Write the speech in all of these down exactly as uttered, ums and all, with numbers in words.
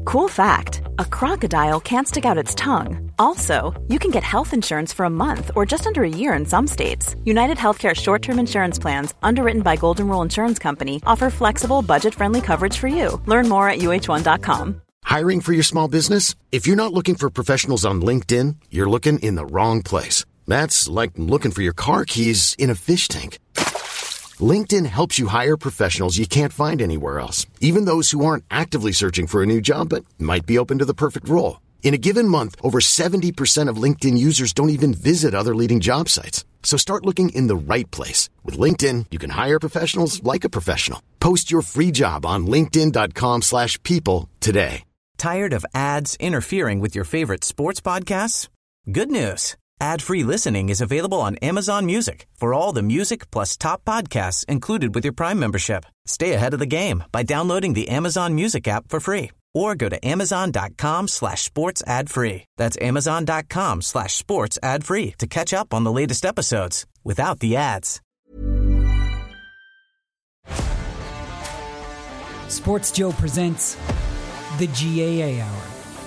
Cool fact, a crocodile can't stick out its tongue. Also, you can get health insurance for a month or just under a year in some states. United Healthcare short-term insurance plans, underwritten by Golden Rule Insurance Company, offer flexible, budget-friendly coverage for you. Learn more at U H one dot com. Hiring for your small business? If you're not looking for professionals on LinkedIn, you're looking in the wrong place. That's like looking for your car keys in a fish tank. LinkedIn helps you hire professionals you can't find anywhere else, even those who aren't actively searching for a new job but might be open to the perfect role. In a given month, over seventy percent of LinkedIn users don't even visit other leading job sites. So start looking in the right place. With LinkedIn, you can hire professionals like a professional. Post your free job on linkedin dot com slash people today. Tired of ads interfering with your favorite sports podcasts? Good news. Ad-free listening is available on Amazon Music for all the music plus top podcasts included with your Prime membership. Stay ahead of the game by downloading the Amazon Music app for free or go to amazon.com slash sports ad free. That's amazon.com slash sports ad free to catch up on the latest episodes without the ads. Sports Joe presents the G A A Hour.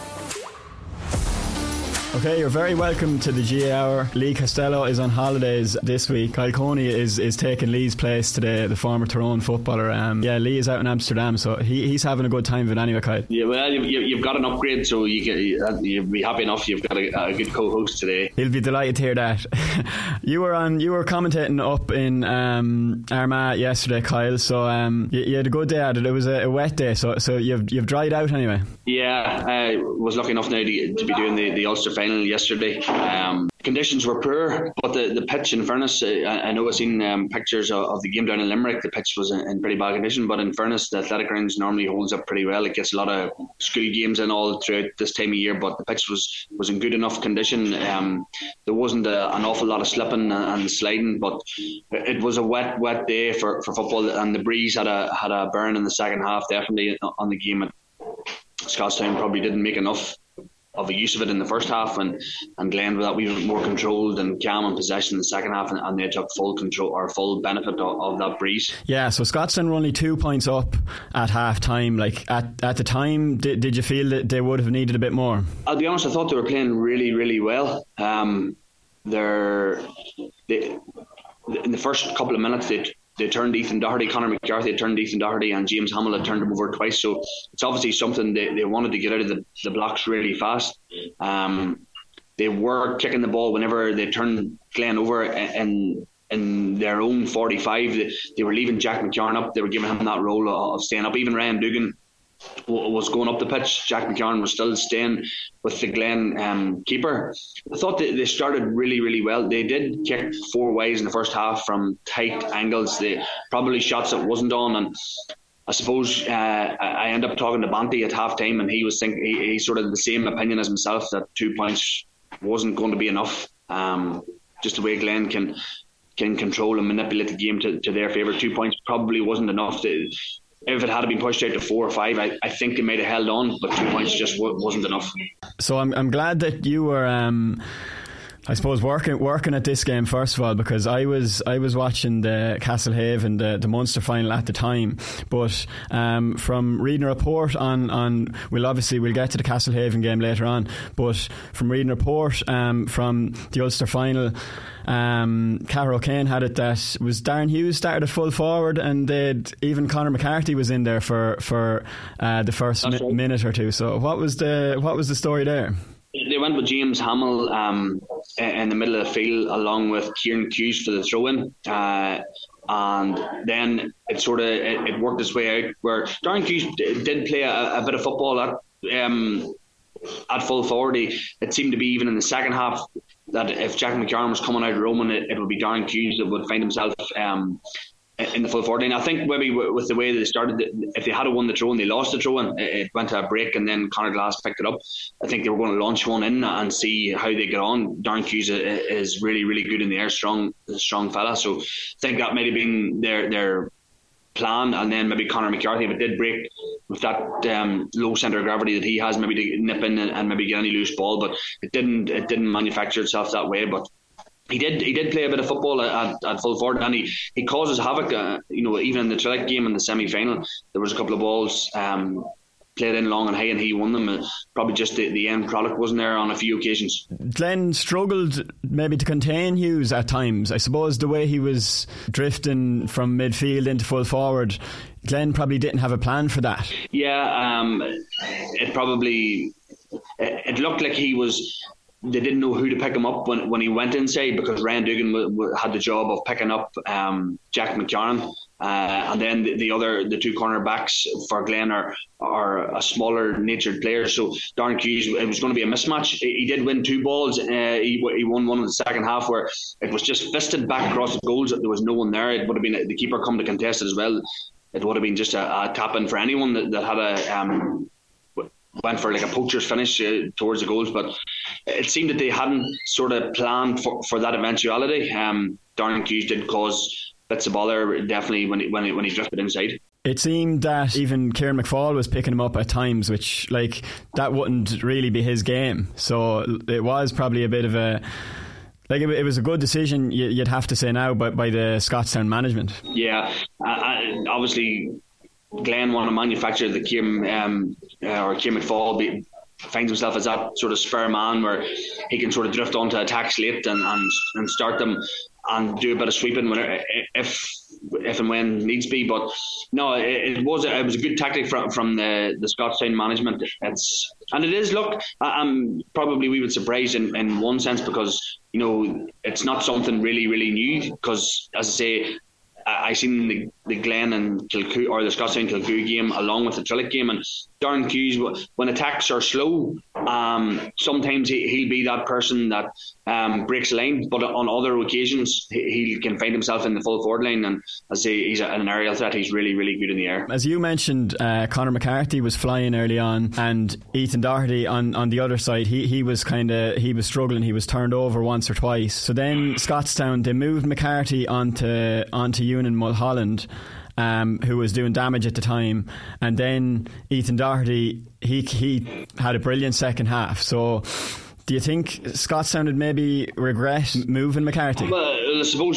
Okay, you're very welcome to the G A Hour. Lee Costello is on holidays this week. Kyle Coney is, is taking Lee's place today, the former Tyrone footballer. Um, yeah, Lee is out in Amsterdam, so he, he's having a good time of it anyway, Kyle. Yeah, well, you've, you've got an upgrade, so you can, you'll be happy enough you've got a, a good co-host today. He'll be delighted to hear that. you were on, you were commentating up in um, Armagh yesterday, Kyle, so um, you, you had a good day at it. It was a, a wet day, so so you've you've dried out anyway. Yeah, I was lucky enough now to, to be doing the, the Ulster final yesterday. Um, conditions were poor, but the, the pitch, in fairness, I, I know I've seen um, pictures of, of the game down in Limerick. The pitch was in, in pretty bad condition, but in fairness, the athletic grounds normally holds up pretty well. It gets a lot of school games in all throughout this time of year, but the pitch was, was in good enough condition. Um, there wasn't a, an awful lot of slipping and, and sliding, but it was a wet, wet day for, for football, and the breeze had a had a burn in the second half, definitely on the game. Scottstown probably didn't make enough of a use of it in the first half, and, and Glen were that we were more controlled and calm in possession in the second half, and, and they took full control or full benefit of, of that breeze. Yeah, so Scottstown were only two points up at half time. Like at, at the time, did, did you feel that they would have needed a bit more? I'll be honest, I thought they were playing really, really well. Um, they're they, in the first couple of minutes they They turned Ethan Doherty, Conor McCarthy had turned Ethan Doherty, and James Hamill had turned him over twice. So it's obviously something they, they wanted to get out of the, the blocks really fast. Um, they were kicking the ball whenever they turned Glen over, and in their own forty-five, they, they were leaving Jack McCarn up. They were giving him that role of, of staying up. Even Ryan Dugan was going up the pitch. Jack McCarn was still staying with the Glen um, keeper. I thought they, they started really, really well. They did kick four ways in the first half from tight angles. They probably shots that wasn't on, and I suppose uh, I end up talking to Banty at half time, and he was thinking he, he's sort of the same opinion as myself, that two points wasn't going to be enough. Um, just the way Glen can can control and manipulate the game to, to their favour. Two points probably wasn't enough. To, if it had been pushed out to four or five, I, I think they might have held on, but two points just w- wasn't enough. So I'm I'm glad that you were um, I suppose working working at this game first of all, because I was I was watching the Castlehaven, the, the Munster final at the time, but um, from reading a report on, on we'll obviously we'll get to the Castlehaven game later on, but from reading a report um, from the Ulster final, Um, Cara O'Kane had it that was Darren Hughes started at full forward, and they'd, even Conor McCarthy was in there for for uh, the first mi- right. minute or two. So what was the what was the story there? They went with James Hamill um, in the middle of the field, along with Kieran Hughes for the throw-in, uh, and then it sort of it, it worked its way out where Darren Hughes did play a, a bit of football at um, at full forward. He, it seemed to be even in the second half that if Jack McCarron was coming out roaming, it, it would be Darren Hughes that would find himself um, in the full forward line. I think maybe with the way they started, if they had won the throw and they lost the throw and it went to a break and then Conor Glass picked it up, I think they were going to launch one in and see how they get on. Darren Hughes is really, really good in the air, strong, strong fella. So I think that might have been their their plan, and then maybe Conor McCarthy, if it did break with that um, low centre of gravity that he has, maybe to nip in and, and maybe get any loose ball, but it didn't it didn't manufacture itself that way. But he did he did play a bit of football at, at full forward, and he, he causes havoc. Uh, you know, even in the Trillick game in the semi final, there was a couple of balls um, played in long and high and he won them. Uh, probably just the, the end product wasn't there on a few occasions. Glenn struggled maybe to contain Hughes at times. I suppose the way he was drifting from midfield into full forward, Glenn probably didn't have a plan for that. Yeah, um, it probably it looked like he was. They didn't know who to pick him up when, when he went inside, because Ryan Dugan w- w- had the job of picking up um, Jack McCarron, uh, and then the, the other the two cornerbacks for Glen are are a smaller natured player. So Darren Hughes, it was going to be a mismatch. He did win two balls. Uh, he, he won one in the second half where it was just fisted back across the goals. There was no one there. It would have been the keeper come to contest it as well. It would have been just a, a tap in for anyone that, that had a. Um, went for like a poacher's finish uh, towards the goals, but it seemed that they hadn't sort of planned for, for that eventuality. Um, Darren Hughes did cause bits of bother definitely when he, when he, when he drifted inside. It seemed that even Kieran McFall was picking him up at times, which like that wouldn't really be his game. So it was probably a bit of a like it, it was a good decision, you'd have to say now, by, by the Scottstown management. Yeah, uh, obviously Glenn want to manufacture the Kieran um, uh, or Kieran McFall be, finds himself as that sort of spare man where he can sort of drift onto attacks late and, and and start them and do a bit of sweeping when if if and when needs be. But no, it, it was a, it was a good tactic from from the the Scottstown management. It's and it is. Look, I'm probably we would surprise in, in one sense, because you know it's not something really really new. Because as I say, I seen the, the Glen and Kilcoo or the Scottstown Kilcoo game along with the Trillick game, and Darren Hughes, when attacks are slow, um, sometimes he, he'll be that person that um, breaks the line, but on other occasions he, he can find himself in the full forward line, and as I say, he's an aerial threat. He's really really good in the air. As you mentioned, uh, Conor McCarthy was flying early on, and Ethan Doherty on, on the other side, he, he was kind of he was struggling. He was turned over once or twice. So then Scottstown, they moved McCarthy onto onto Ewan Mulholland, Um, who was doing damage at the time, and then Ethan Doherty, he he had a brilliant second half. So do you think Scottstown would maybe regret moving McCarthy? Well, I suppose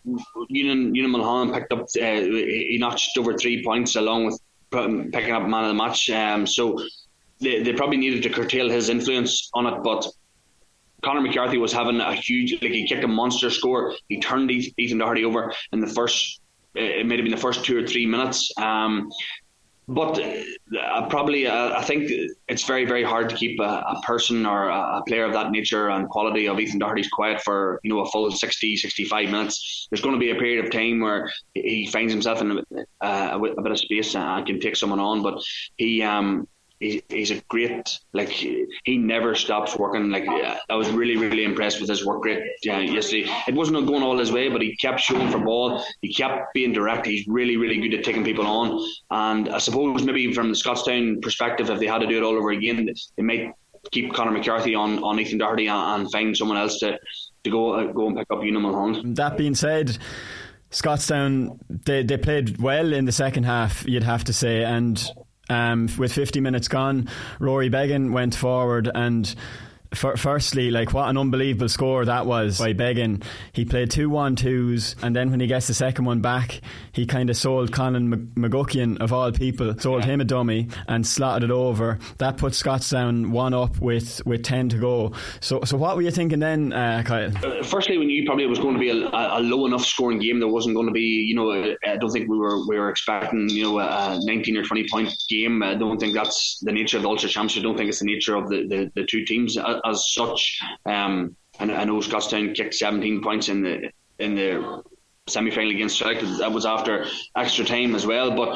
Ewan Mulholland picked up uh, he notched over three points along with picking up man of the match, um, so they, they probably needed to curtail his influence on it. But Conor McCarthy was having a huge, like he kicked a monster score. He turned Ethan Doherty over in the first it may have been the first two or three minutes, um, but uh, probably uh, I think it's very very hard to keep a, a person or a, a player of that nature and quality of Ethan Doherty's quiet for you know a full sixty, sixty-five minutes. There's going to be a period of time where he finds himself in a, uh, a bit of space and can take someone on, but he um He, he's a great, like, he never stops working. Like, I was really, really impressed with his work rate uh, yesterday. It wasn't going all his way, but he kept showing for ball. He kept being direct. He's really, really good at taking people on. And I suppose maybe from the Scottstown perspective, if they had to do it all over again, they might keep Conor McCarthy on, on Ethan Doherty and, and find someone else to, to go uh, go and pick up Ewan Mulholland. That being said, Scottstown, they, they played well in the second half, you'd have to say, and Um, with fifty minutes gone, Rory Began went forward, and f- firstly, like, what an unbelievable score that was by Began. He played two one twos, and then when he gets the second one back, he kind of sold Colin McGuckian, of all people, sold yeah. him a dummy and slotted it over. That put Scottstown one up with, with ten to go. So so what were you thinking then, uh, Kyle? Uh, firstly, we knew probably it was going to be a, a low enough scoring game. There wasn't going to be, you know, I don't think we were we were expecting, you know, a nineteen or twenty point game. I don't think that's the nature of the Ulster Championship. I don't think it's the nature of the, the, the two teams as, as such. Um, and I know Scottstown kicked seventeen points in the in the semi-final against Trillick. That was after extra time as well. But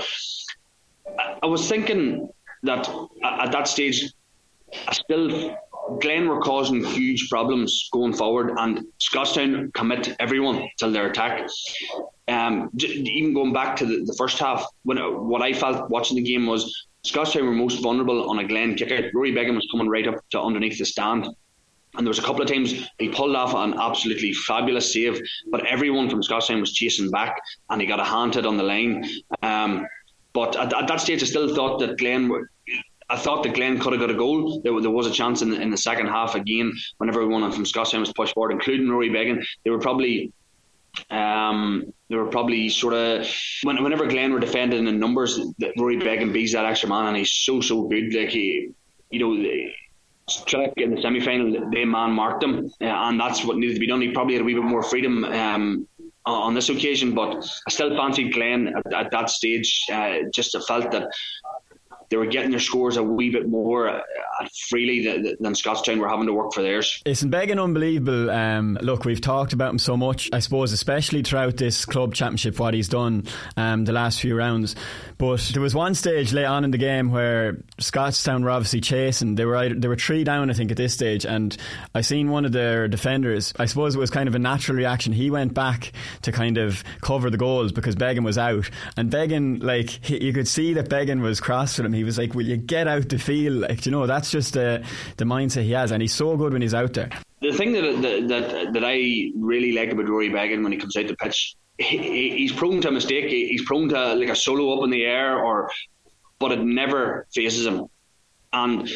I was thinking that at that stage, I still Glen were causing huge problems going forward, and Scottstown commit everyone till their attack. Um, even going back to the, the first half, when what I felt watching the game was Scottstown were most vulnerable on a Glen kick out. Rory Began was coming right up to underneath the stand, and there was a couple of times he pulled off an absolutely fabulous save, but everyone from Scottstown was chasing back, and he got a hand hit on the line. Um, but at, at that stage, I still thought that Glen were. I thought that Glen could have got a goal. There, there was a chance in the, in the second half again when everyone from Scottstown was pushed forward, including Rory Began. They were probably Um, they were probably sort of when, whenever Glen were defending in numbers, that Rory Beggan beats that extra man, and he's so so good. Like he, you know, Trillick in the semi final, they man marked him, uh, and that's what needed to be done. He probably had a wee bit more freedom um, on this occasion, but I still fancied Glen at, at that stage. Uh, just I felt that they were getting their scores a wee bit more uh, freely than, than Scottstown were having to work for theirs. Isn't Beggan unbelievable? Um, look, we've talked about him so much, I suppose, especially throughout this club championship, what he's done um, the last few rounds. But there was one stage late on in the game where Scottstown were obviously chasing. They were either, they were three down, I think, at this stage, and I seen one of their defenders. I suppose it was kind of a natural reaction. He went back to kind of cover the goals because Beggan was out, and Beggan, like, he, you could see that Beggan was cross with him. He was like, will you get out the field? Like, you know, that's just uh, the mindset he has, and he's so good when he's out there. The thing that that that, that I really like about Rory Beggan when he comes out the pitch, he, he's prone to a mistake. He's prone to like a solo up in the air, or but it never phases him. And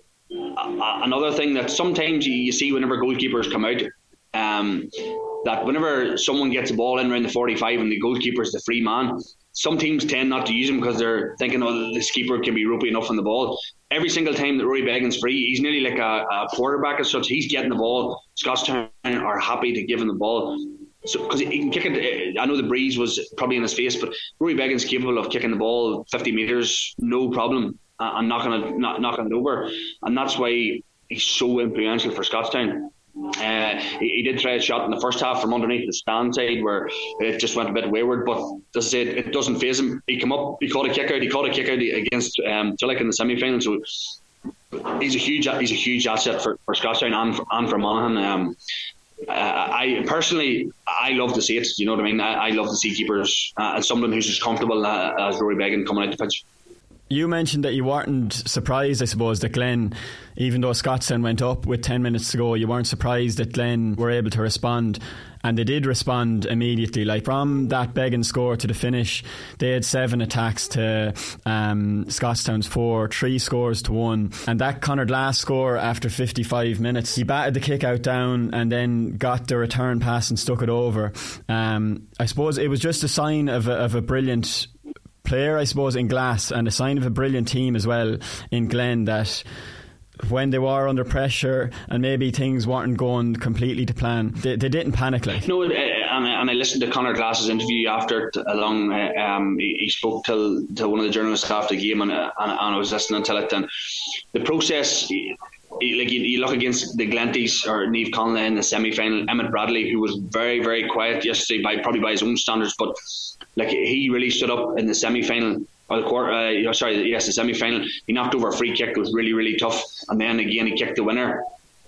uh, another thing that sometimes you, you see whenever goalkeepers come out, um, that whenever someone gets a ball in around the forty-five and the goalkeeper is the free man, some teams tend not to use him because they're thinking, oh, this keeper can be ropey enough on the ball. Every single time that Rory Beggan's free, he's nearly like a, a quarterback as such. He's getting the ball. Scottstown are happy to give him the ball. So, because he can kick it. I know the breeze was probably in his face, but Rory Beggan's capable of kicking the ball fifty metres, no problem, uh, and knocking it, not, knocking it over. And that's why he's so influential for Scottstown. Uh, he, he did try a shot in the first half from underneath the stand side where it just went a bit wayward, but as I said, it doesn't faze him. He came up, he caught a kick out, he caught a kick out against um, Trillick in the semi-final, so he's a huge he's a huge asset for, for Scottstown and for, and for Monaghan. Um, uh, I personally, I love to see it, you know what I mean? I, I love to see keepers uh, as someone who's as comfortable uh, as Rory Beggan coming out the pitch. You mentioned that you weren't surprised, I suppose, that Glen, even though Scottstown went up with ten minutes to go, you weren't surprised that Glen were able to respond, and they did respond immediately. Like, from that Beggan score to the finish, they had seven attacks to um, Scottstown's four, three scores to one, and that Conor Glass score after fifty-five minutes, he batted the kick out down and then got the return pass and stuck it over. um, I suppose it was just a sign of a, of a brilliant player, I suppose, in Glass, and a sign of a brilliant team as well in Glen, that when they were under pressure and maybe things weren't going completely to plan, they, they didn't panic. Like, no, and, and I listened to Conor Glass's interview after it along. Um, he, he spoke to to one of the journalists after the game, and, and, and I was listening to it. And the process, like you, you look against the Glenties or Niamh Conley in the semi-final, Emmett Bradley, who was very very quiet yesterday, by probably by his own standards, but like he really stood up in the semi-final. Or the quarter, uh, sorry, yes, the semi-final. He knocked over a free kick. It was really, really tough, and then again he kicked the winner.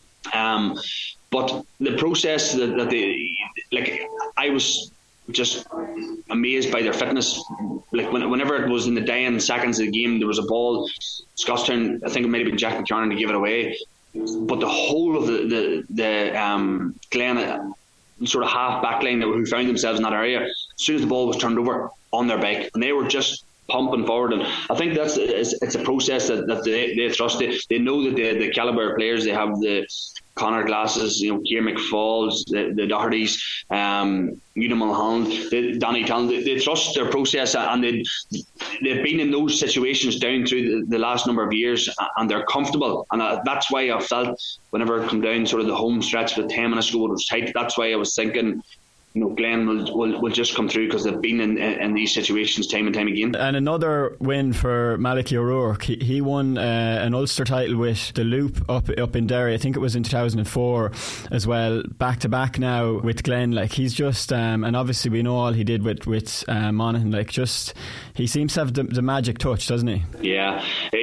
Um, but the process that, that they, like, I was just amazed by their fitness. Like when, whenever it was in the dying seconds of the game, there was a ball. Scottstown, I think it might have been Jack McCarron to give it away, but the whole of the the, the um, Glen uh, sort of half back line that who found themselves in that area, as soon as the ball was turned over, on their bike, and they were just pumping forward. And I think that's it's, it's a process that, that they, they trust. They, they know that the, the calibre of players they have, the Conor Glasses, you know, Ciara McFalls, the, the Dohertys, um, Una Mulholland, the, Danny Talon, they, they trust their process, and they, they've been in those situations down through the, the last number of years, and they're comfortable. And uh, that's why I felt whenever it come down sort of the home stretch with ten minutes to go, it was tight. That's why I was thinking, you know, Glen will, will, will just come through because they've been in, in these situations time and time again. And another win for Malachy O'Rourke. He, he won uh, an Ulster title with the Loop up up in Derry. I think it was in two thousand four as well. Back to back now with Glen. Like, he's just um, and obviously we know all he did with with uh, Monaghan. Like, just he seems to have the, the magic touch, doesn't he? Yeah,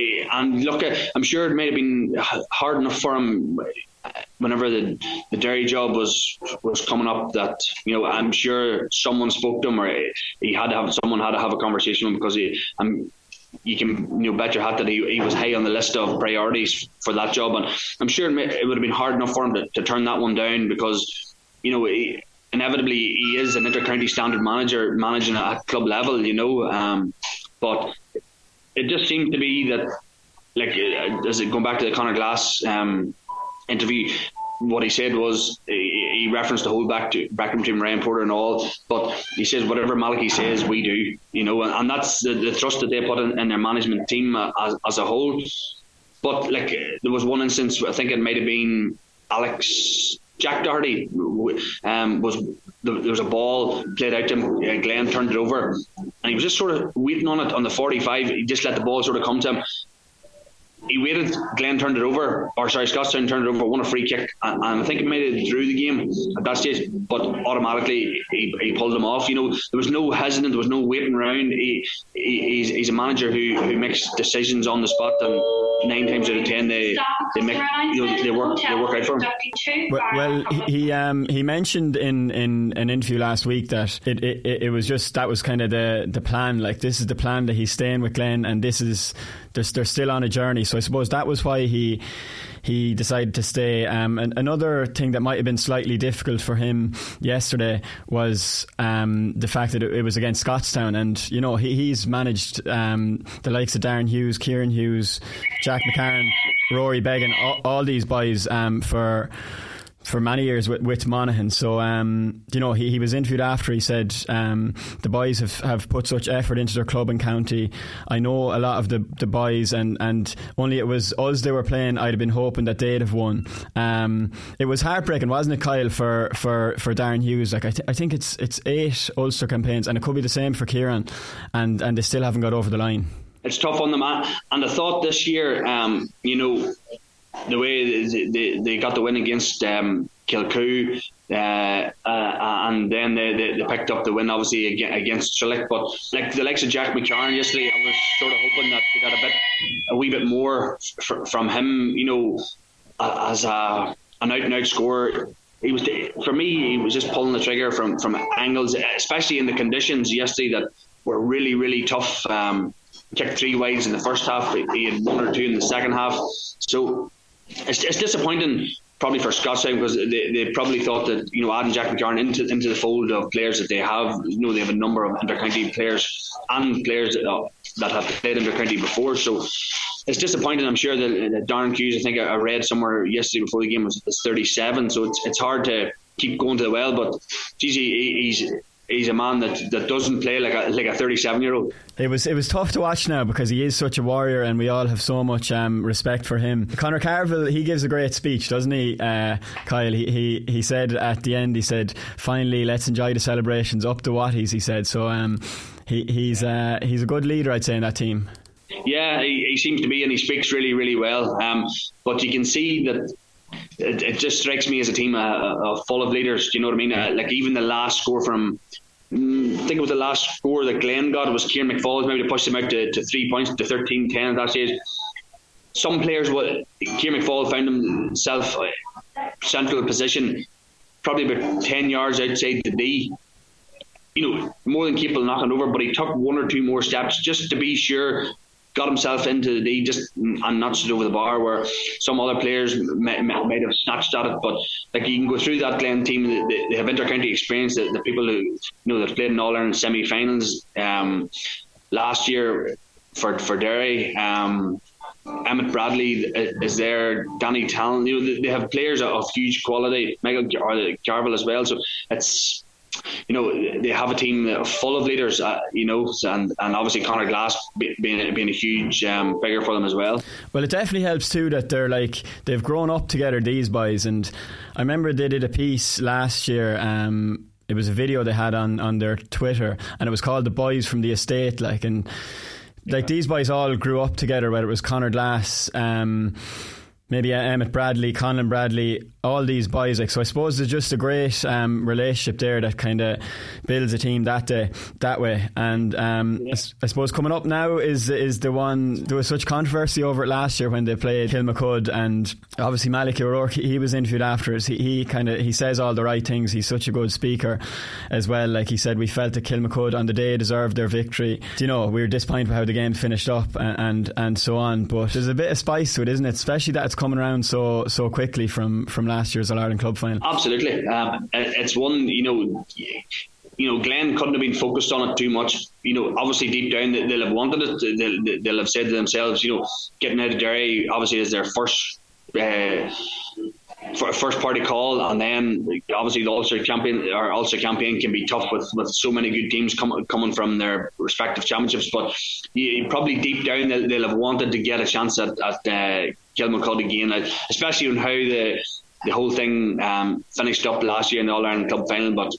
and look, I'm sure it might have been hard enough for him whenever the, the Derry job was was coming up, that, you know, I'm sure someone spoke to him, or he had to have someone had to have a conversation with him, because he, um, you can, you know, bet your hat that he, he was high on the list of priorities for that job, and I'm sure it, may, it would have been hard enough for him to, to turn that one down, because, you know, he, inevitably he is an inter-county standard manager managing at club level, you know, um, but it just seemed to be that, like, as it going back to the Conor Glass um, interview, what he said was he, he referenced the whole back to back between Ryan Porter and all, but he says whatever Malachy says we do, you know, and, and that's the, the trust that they put in, in their management team as, as a whole. But like there was one instance, I think it might have been Alex Jack Doherty, um, was there was a ball played out to him, Glenn turned it over, and he was just sort of waiting on it on the forty-five. He just let the ball sort of come to him. He waited, Glenn turned it over, or sorry, Scottstown turned it over, won a free kick, and, and I think it might have drew the game at that stage, but automatically he, he pulled him off. You know, there was no hesitant, there was no waiting around. He, he he's, he's a manager who, who makes decisions on the spot, and nine times out of ten they they make you know, they work they work out for him. Well, well he um he mentioned in, in an interview last week that it, it it was just that was kind of the the plan. Like this is the plan, that he's staying with Glenn, and this is they're, they're still on a journey. So I suppose that was why he he decided to stay. Um, and another thing that might have been slightly difficult for him yesterday was um, the fact that it, it was against Scottstown, and you know he, he's managed um, the likes of Darren Hughes, Kieran Hughes, Jack McCarran, Rory Beggan, all, all these boys um, for. for many years with, with Monaghan. So um, you know he, he was interviewed after. He said um, the boys have, have put such effort into their club and county. I know a lot of the, the boys, and, and only it was us they were playing, I'd have been hoping that they'd have won. Um, it was heartbreaking, wasn't it, Kyle, for, for, for Darren Hughes? Like I, th- I think it's it's eight Ulster campaigns, and it could be the same for Kieran, and, and they still haven't got over the line. It's tough on them, and I thought this year, um, you know, the way they, they, they got the win against um, Kilcoo, uh, uh, and then they, they, they picked up the win obviously against Shrilick. But like the likes of Jack McCarran yesterday, I was sort of hoping that they got a bit, a wee bit more f- from him. You know, as a, an out and out scorer. He was, for me, he was just pulling the trigger from, from angles, especially in the conditions yesterday that were really really tough. Um, kicked three wides in the first half. He had one or two in the second half. So. It's, it's disappointing probably for Scottstown, because they, they probably thought that, you know, adding Jack McCarran into into the fold of players that they have, you know, they have a number of inter-county players and players that, uh, that have played inter-county before. So it's disappointing. I'm sure that, that Darren Hughes, I think I read somewhere yesterday before the game, was, was thirty-seven. So it's it's hard to keep going to the well. But geez, he, he's he's a man that, that doesn't play like a like a thirty-seven year old. It was it was tough to watch now, because he is such a warrior, and we all have so much um, respect for him. Conor Carville, he gives a great speech, doesn't he, uh, Kyle? He, he he said at the end, he said, "Finally, let's enjoy the celebrations. Up the Watties," he said. So um, he he's uh, he's a good leader, I'd say, in that team. Yeah, he, he seems to be, and he speaks really really well. Um, but you can see that. It, it just strikes me as a team uh, uh, full of leaders. Do you know what I mean? Uh, like even the last score from. I think it was the last score that Glenn got. It was Kieran McFall, maybe to push them out to, to three points, to thirteen ten at that stage. Some players, would, Kieran McFall found himself central position, probably about ten yards outside the D. You know, more than capable of knocking over, but he took one or two more steps just to be sure, got himself into the D just and notched it over the bar, where some other players might, might have snatched at it. But like you can go through that Glen team, they, they have inter-county experience. The, the people who you know that played in All Ireland semi-finals um, last year for for Derry. Um, Emmett Bradley is there. Danny Talon. You know, they have players of huge quality. Michael Garville as well. So it's. You know, they have a team full of leaders, uh, you know, and, and obviously Conor Glass being, being a huge um, figure for them as well. Well, it definitely helps too that they're like, they've grown up together, these boys. And I remember they did a piece last year, um, it was a video they had on, on their Twitter, and it was called The Boys from the Estate. Like, and like these boys all grew up together, whether it was Conor Glass, um, maybe Emmett Bradley, Conlon Bradley, all these boys. Like, so I suppose there's just a great um, relationship there that kind of builds a team that day, that way. And um, yeah. I, I suppose coming up now is is the one. There was such controversy over it last year when they played Kilmacud, and obviously Malik O'Rourke, he was interviewed afterwards. He, he kind of he says all the right things. He's such a good speaker as well. Like he said, we felt that Kilmacud on the day deserved their victory. You know, we were disappointed with how the game finished up and, and and so on. But there's a bit of spice to it, isn't it? Especially that it's coming around so so quickly from from last year's All Ireland Club final. Absolutely, um, it's one, you know, you know, Glenn couldn't have been focused on it too much. You know, obviously deep down they'll have wanted it. They'll, they'll have said to themselves, you know, getting out of Derry obviously is their first uh, for a first party call, and then obviously the Ulster champion or Ulster campaign can be tough with, with so many good teams com- coming from their respective championships. But you, probably deep down they'll, they'll have wanted to get a chance at, at uh, Kilmacud again, like, especially on how the the whole thing um, finished up last year in the All Ireland Club final. But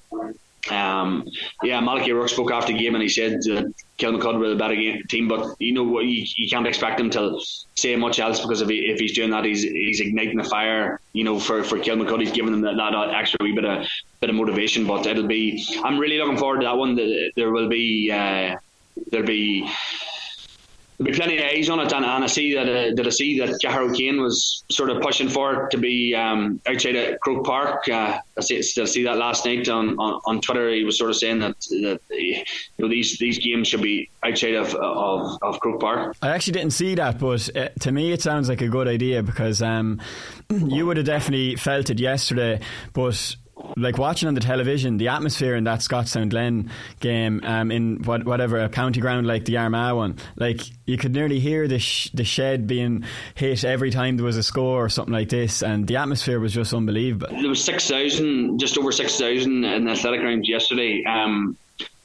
um, yeah, Malachy O'Rourke spoke after the game and he said that Kilmacud were the better game, team, but you know you, you can't expect him to say much else, because if he, if he's doing that, he's he's igniting the fire, you know, for for Kilmacud. He's giving them that, that extra wee bit of bit of motivation. But it'll be, I'm really looking forward to that one. There will be uh, there'll be. There'll be plenty of eyes on it, and, and I see that uh, that I see that Cahir O'Kane was sort of pushing for it to be um, outside of Croke Park. Uh, I see, still see that last night on, on, on Twitter. He was sort of saying that, that you know, these these games should be outside of of, of Croke Park. I actually didn't see that, but uh, to me it sounds like a good idea, because um, you would have definitely felt it yesterday, but like watching on the television, the atmosphere in that Scotstown Glen game, um, in what, whatever a county ground like the Armagh one, like you could nearly hear the sh- the shed being hit every time there was a score or something like this, and the atmosphere was just unbelievable. There was six thousand, just over six thousand in the athletic grounds yesterday. Um,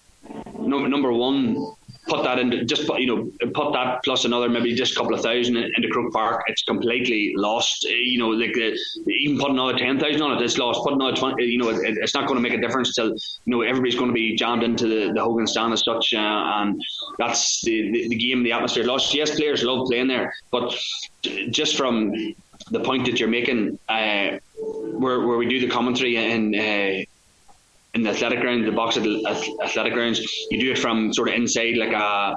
no, number one, put that into just put, you know put that plus another maybe just a couple of thousand into Croke Park, it's completely lost. You know, like uh, even put another ten thousand on it, it's lost. Put another twenty, you know, it, it's not going to make a difference till, you know, everybody's going to be jammed into the, the Hogan stand as such, uh, and that's the, the the game, the atmosphere lost. Yes, players love playing there, but just from the point that you're making, uh, where where we do the commentary in. Uh, in the athletic ground, the box athletic grounds, you do it from sort of inside, like a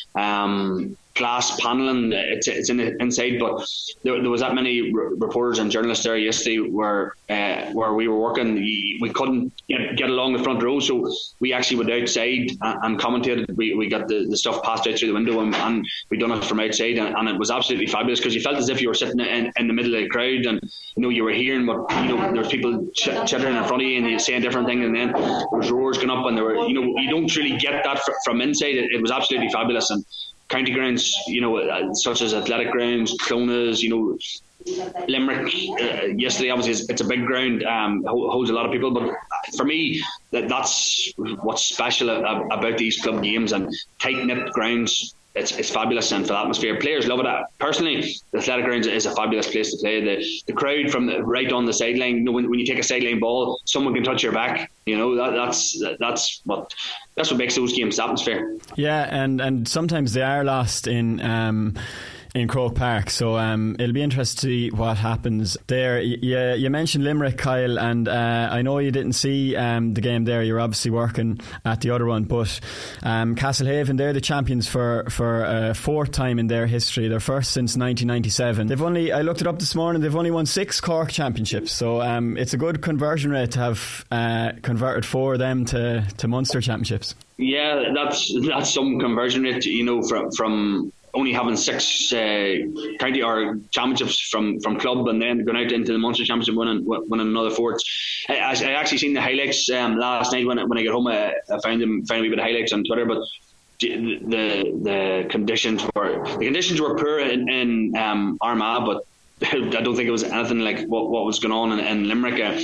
um, glass paneling. It's it's in the inside, but there, there was that many r- reporters and journalists there yesterday where uh, where we were working. We couldn't get, get along the front row, so we actually went outside and, and commentated. We we got the, the stuff passed out through the window, and, and we done it from outside, and, and it was absolutely fabulous, because you felt as if you were sitting in, in the middle of the crowd, and you know you were hearing what, you know, there was people ch- chittering in front of you and saying different things, and then there was roars going up, and there were, you know, you don't really get that fr- from inside. It, it was absolutely fabulous. And county grounds, you know, uh, such as athletic grounds, Clones, you know, Limerick, uh, yesterday obviously it's a big ground, um, holds a lot of people, but for me that, that's what's special about these club games, and tight-knit grounds. It's, it's fabulous, and for the atmosphere, players love it. Personally, the athletic grounds is a fabulous place to play. The the crowd from the, right on the sideline. You know, when, when you take a sideline ball, someone can touch your back. You know, that, that's that's what that's what makes those games atmosphere. Yeah, and, and sometimes they are lost in. Um in Croke Park, so um, it'll be interesting to see what happens there. You, you mentioned Limerick, Kyle, and uh, I know you didn't see um, the game there. You're obviously working at the other one, but um, Castlehaven, they're the champions for, for a fourth time in their history. They're first since nineteen ninety-seven. They've only, I looked it up this morning, they've only won six Cork championships, so um, it's a good conversion rate to have uh, converted four of them to, to Munster championships. Yeah, that's that's some conversion rate, you know, from from only having six uh, county or championships from, from club, and then going out into the Munster Championship, winning winning another four. I, I actually seen the highlights um, last night when when I got home. I, I found them found a wee bit of highlights on Twitter, but the the, the conditions were the conditions were poor in, in um, Armagh, but I don't think it was anything like what, what was going on in, in Limerick. Uh,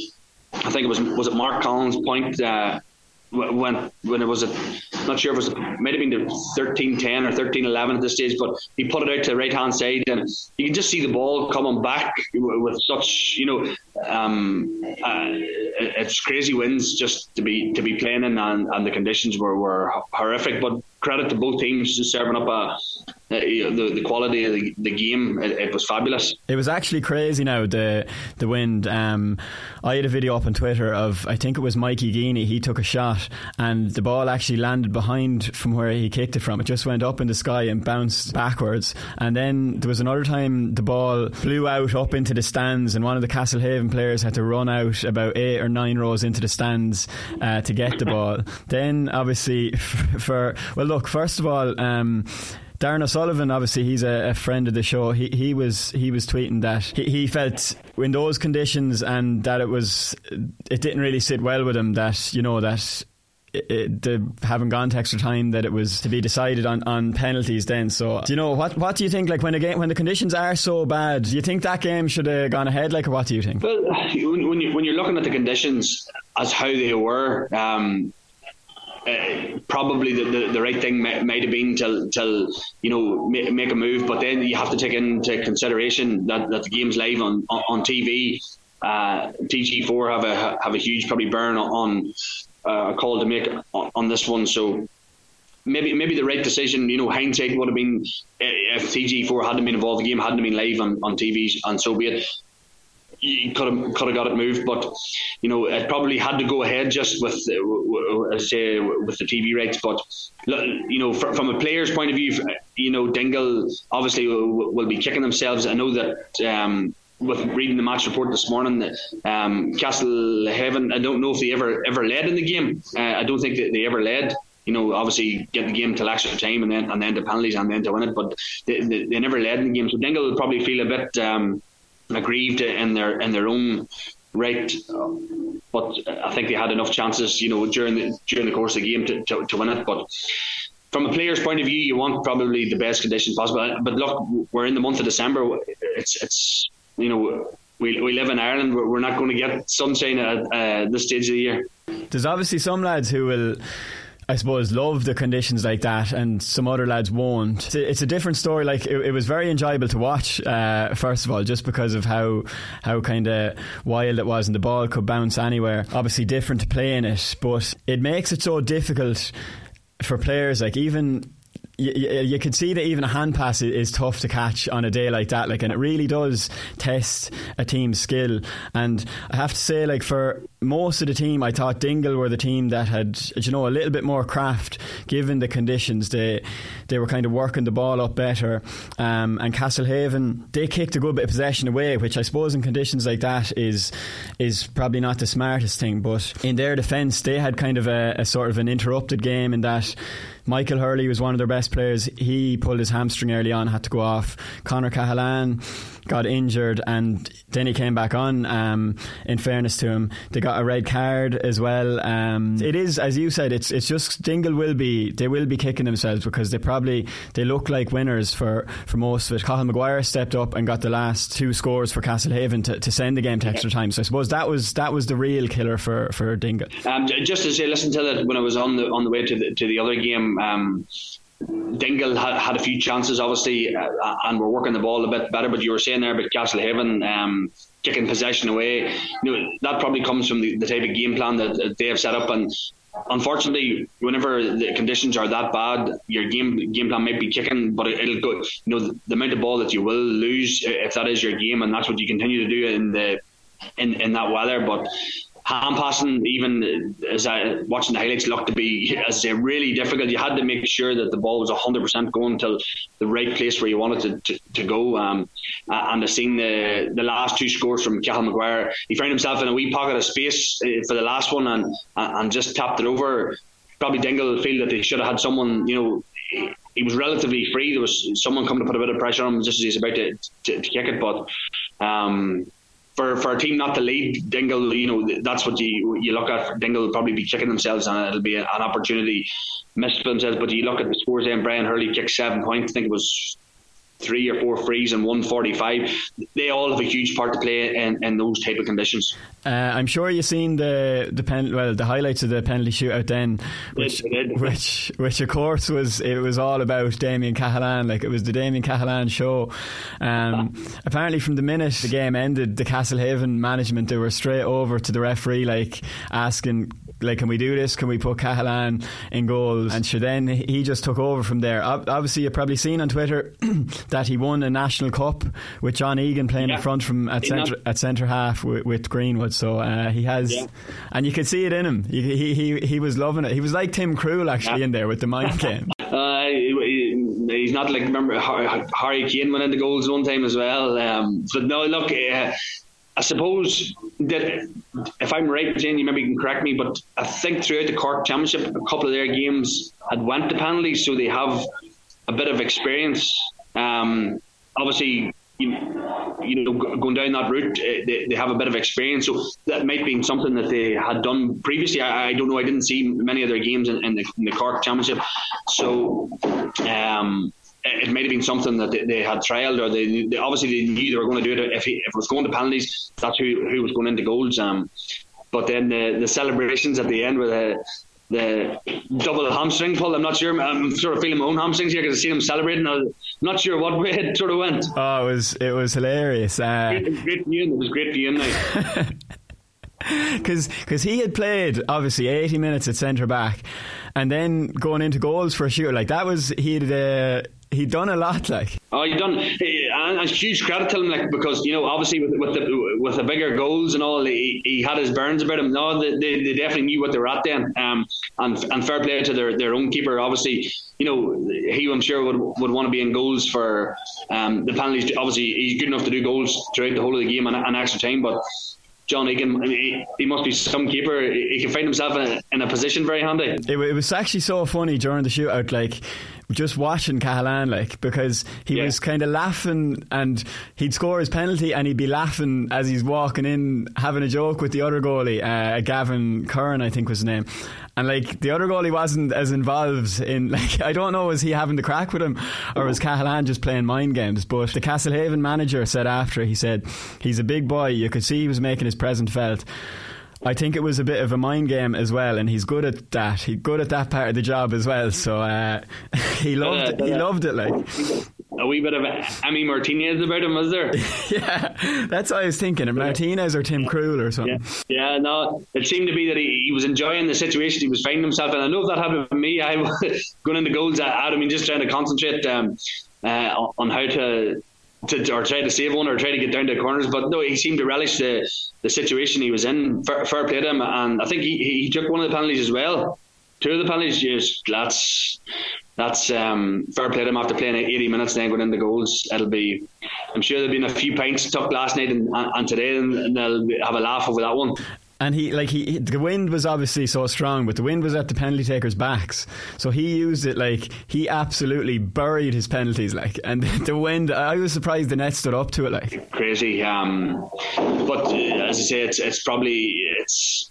I think it was was it Mark Collins' point. Uh, when when it was a, not sure if it was, it might have been the thirteen ten or thirteen eleven at this stage, but he put it out to the right hand side, and you can just see the ball coming back with such, you know, um, uh, it's crazy winds just to be to be playing in, and, and the conditions were, were horrific. But credit to both teams just serving up a, a, the the quality of the, the game. It, it was fabulous. It was actually crazy now, the the wind. Um, I had a video up on Twitter of, I think it was Mikey Geaney. He took a shot and the ball actually landed behind from where he kicked it from. It just went up in the sky and bounced backwards. And then there was another time the ball flew out up into the stands, and one of the Castlehaven players had to run out about eight or nine rows into the stands uh, to get the ball. Then obviously for well look first of all um, Darren O'Sullivan, obviously he's a, a friend of the show. He he was he was tweeting that he, he felt in those conditions, and that it was it didn't really sit well with him, that, you know, that it, it, the, having gone to extra time, that it was to be decided on, on penalties then. So, do you know, what what do you think, like when a game, when the conditions are so bad, do you think that game should have gone ahead, like, or what do you think? Well, when, when, you, when you're looking at the conditions as how they were, um, Uh, probably the, the, the right thing may, might have been to, to you know make, make a move, but then you have to take into consideration that, that the game's live on on, on T V. Uh, T G four have a have a huge probably burn on uh, a call to make on, on this one, so maybe maybe the right decision. You know, hindsight would have been if T G four hadn't been involved, the game hadn't been live on, on T V, and so be it. You could have could have got it moved, but you know it probably had to go ahead just with, uh, as I say, with the T V rights. But you know, from, from a player's point of view, you know, Dingle obviously will, will be kicking themselves. I know that um, with reading the match report this morning, um, Castlehaven, I don't know if they ever ever led in the game. Uh, I don't think that they ever led. You know, obviously get the game till extra time and then and then to penalties and then to win it, but they, they, they never led in the game. So Dingle will probably feel a bit Um, aggrieved in their in their own right, but I think they had enough chances, you know, during the during the course of the game to, to, to win it. But from a player's point of view, you want probably the best conditions possible. But look, we're in the month of December. It's it's you know we we live in Ireland. We're not going to get sunshine at uh, this stage of the year. There's obviously some lads who will, I suppose, love the conditions like that, and some other lads won't. It's a, it's a different story. Like it, it was very enjoyable to watch, uh, first of all, just because of how how kind of wild it was, and the ball could bounce anywhere. Obviously different to play in it, but it makes it so difficult for players. Like even You, you, you can see that even a hand pass is tough to catch on a day like that, like, and it really does test a team's skill. And I have to say, like, for most of the team, I thought Dingle were the team that had, you know, a little bit more craft given the conditions. They they were kind of working the ball up better, um, and Castlehaven, they kicked a good bit of possession away, which I suppose in conditions like that is is probably not the smartest thing. But in their defence, they had kind of a, a sort of an interrupted game in that Michael Hurley was one of their best players. He pulled his hamstring early on, had to go off. Conor Cahalan got injured, and then he came back on. Um, in fairness to him, they got a red card as well. Um, it is, as you said, it's it's just Dingle will be they will be kicking themselves because they probably they look like winners for, for most of it. Cathal Maguire stepped up and got the last two scores for Castlehaven to, to send the game to extra time. So I suppose that was that was the real killer for for Dingle. Um, just to say, listen to that when I was on the on the way to the to the other game. Um, Dingle had, had a few chances, obviously, uh, and were working the ball a bit better. But you were saying there about Castlehaven um, kicking possession away. You know, that probably comes from the, the type of game plan that, that they have set up. And unfortunately, whenever the conditions are that bad, your game game plan might be kicking, but it, it'll go. You know, the, the amount of ball that you will lose if that is your game, and that's what you continue to do in the in, in that weather. But hand passing, even as I watching the highlights, looked to be, as I say, really difficult. You had to make sure that the ball was one hundred percent going to the right place where you wanted to, to, to go. Um, and I've seen the the last two scores from Cathal Maguire. He found himself in a wee pocket of space for the last one and and just tapped it over. Probably Dingle feel that they should have had someone, you know, he, he was relatively free. There was someone coming to put a bit of pressure on him just as he's about to, to, to kick it. But um For, for a team not to lead, Dingle, you know, that's what you you look at. Dingle will probably be kicking themselves, and it'll be an opportunity missed for themselves. But you look at the scores then, Brian Hurley kicked seven points. I think it was three or four frees and one forty-five. They all have a huge part to play in, in those type of conditions. Uh, I'm sure you've seen the the pen, well the highlights of the penalty shootout then, which which which of course was it was all about Damien Cahalan. Like it was the Damien Cahalan show. Um, apparently, from the minute the game ended, the Castlehaven management, they were straight over to the referee, like asking, like, can we do this? Can we put Cahalan in goals? And sure, then he just took over from there. Obviously, you've probably seen on Twitter that he won a national cup with John Egan playing yeah. in front from at centre at centre half with, with Greenwood. So uh, he has, yeah. and you could see it in him. He he he was loving it. He was like Tim Krul actually yeah. in there with the mind game. Uh, he, he's not like, remember Harry Kane went into goals one time as well. Um, but no, look. Uh, I suppose that if I'm right, Jane, you maybe can correct me, but I think throughout the Cork Championship, a couple of their games had went to penalties, so they have a bit of experience. Um, obviously, you, you know, going down that route, uh, they, they have a bit of experience, so that might be something that they had done previously. I, I don't know. I didn't see many of their games in, in, the, in the Cork Championship, so um, it, it might have been something that they, they had trialled, or they, they obviously they knew they were going to do it. If, he, if it was going to penalties, that's who who was going into goals. Um, but then the, the celebrations at the end were the. The double hamstring pull. I'm not sure. I'm sort of feeling my own hamstrings here because I see them celebrating. I'm not sure what way it sort of went. Oh, it was it was hilarious. Uh, it was great viewing. It was great viewing. Because because he had played obviously eighty minutes at centre back, and then going into goals for a shooter like that was he'd uh, he'd done a lot. Like oh, he done. And, and huge credit to him, like because you know obviously with, with the with the bigger goals and all, he, he had his burns about him. No, they, they definitely knew what they were at then. Um, and and fair play to their, their own keeper. Obviously, you know he I'm sure would would want to be in goals for um, the penalties. Obviously, he's good enough to do goals throughout the whole of the game and, and extra time, but. John Egan, I mean, he, he must be some keeper. He can find himself in a, in a position very handy. It, it was actually so funny during the shootout, like just watching Cahalane, like because he yeah. was kind of laughing, and he'd score his penalty and he'd be laughing as he's walking in, having a joke with the other goalie, uh, Gavin Curran, I think was his name. And like the other goalie wasn't as involved in, like, I don't know, was he having the crack with him or was Cahalane just playing mind games? But the Castlehaven manager said after, he said he's a big boy, you could see he was making his presence felt. I think it was a bit of a mind game as well, and he's good at that. He's good at that part of the job as well. So uh, he loved uh, he loved it. Like a wee bit of Emi Martinez about him, was there? Yeah, that's what I was thinking. Martinez or Tim Krul or something. Yeah, yeah no, it seemed to be that he, he was enjoying the situation he was finding himself in. I know if that happened to me, I was going into goals. I, I mean, just trying to concentrate um, uh, on how to. To, or try to save one or try to get down to corners, but no, he seemed to relish the, the situation he was in. Fair, fair play to him, and I think he, he took one of the penalties as well. Two of the penalties, yes, that's that's um, fair play to him after playing eighty minutes and then going into goals. It'll be, I'm sure there'll been a few pints took last night and, and today, and they'll have a laugh over that one. And he, like he, the wind was obviously so strong, but the wind was at the penalty takers' backs, so he used it like he absolutely buried his penalties, like. And the wind, I was surprised the net stood up to it, like. Crazy, um, but uh, as I say, it's it's probably it's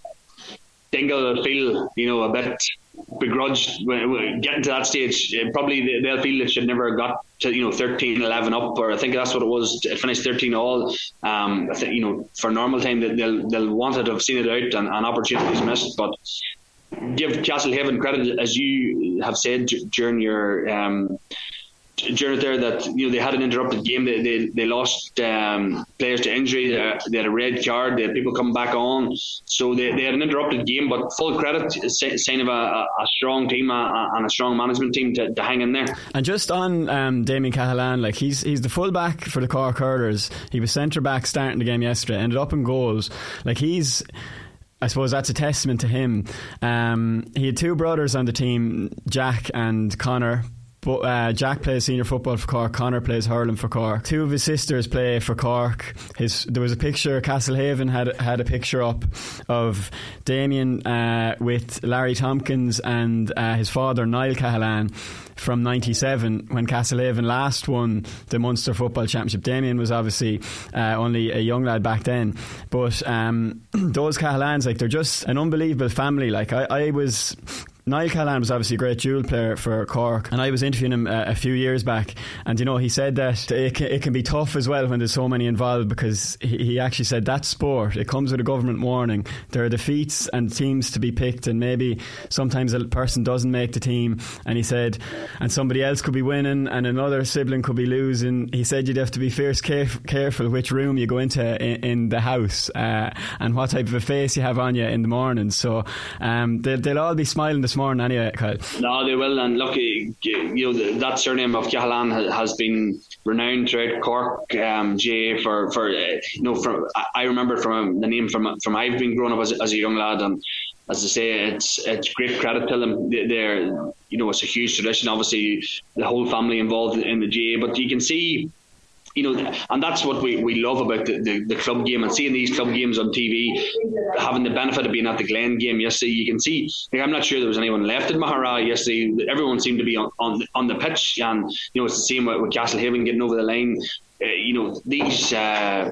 Dingle will feel, you know, a bit begrudged when getting to that stage. Probably they'll feel it should never have got to, you know, thirteen eleven up, or I think that's what it was. It finished thirteen all. Um, I think, you know, for normal time they'll they'll want to have seen it out and, and opportunities missed. But give Castlehaven credit, as you have said during your um, during it there, that you know they had an interrupted game. They they, they lost um, players to injury. They, they had a red card. They had people coming back on. So they, they had an interrupted game. But full credit, sign of a, a strong team and a strong management team to, to hang in there. And just on um, Damien Cahalane, like he's he's the full back for the Cork Hurlers. He was centre back starting the game yesterday. Ended up in goals. Like he's. I suppose that's a testament to him. Um, he had two brothers on the team, Jack and Connor. But, uh, Jack plays senior football for Cork. Connor plays hurling for Cork. Two of his sisters play for Cork. His there was a picture. Castlehaven had had a picture up of Damien uh, with Larry Tompkins and uh, his father Niall Cahalane from ninety-seven when Castlehaven last won the Munster Football Championship. Damien was obviously uh, only a young lad back then, but um, those Cahalanes, like, they're just an unbelievable family. Like I, I was. Niall Cahalane was obviously a great dual player for Cork, and I was interviewing him uh, a few years back, and you know he said that it can, it can be tough as well when there's so many involved, because he, he actually said that sport, it comes with a government warning. There are defeats and teams to be picked, and maybe sometimes a person doesn't make the team, and he said, and somebody else could be winning and another sibling could be losing. He said you'd have to be fierce caref- careful which room you go into in, in the house uh, and what type of a face you have on you in the morning. So um, they'll, they'll all be smiling this morning anyway, Kyle. No, they will, and look, you know, that surname of Cahalane has been renowned throughout Cork um, G A for, for uh, you know, from I remember from the name from from I've been growing up as, as a young lad, and as I say, it's it's great credit to them. They're, you know, it's a huge tradition. Obviously, the whole family involved in the G A, but you can see, you know, and that's what we, we love about the, the, the club game, and seeing these club games on T V, having the benefit of being at the Glen game yesterday. You can see, like, I'm not sure there was anyone left in Mahara yesterday. Everyone seemed to be on, on, on the pitch, and you know, it's the same with, with Castlehaven getting over the line. uh, you know, these. Uh,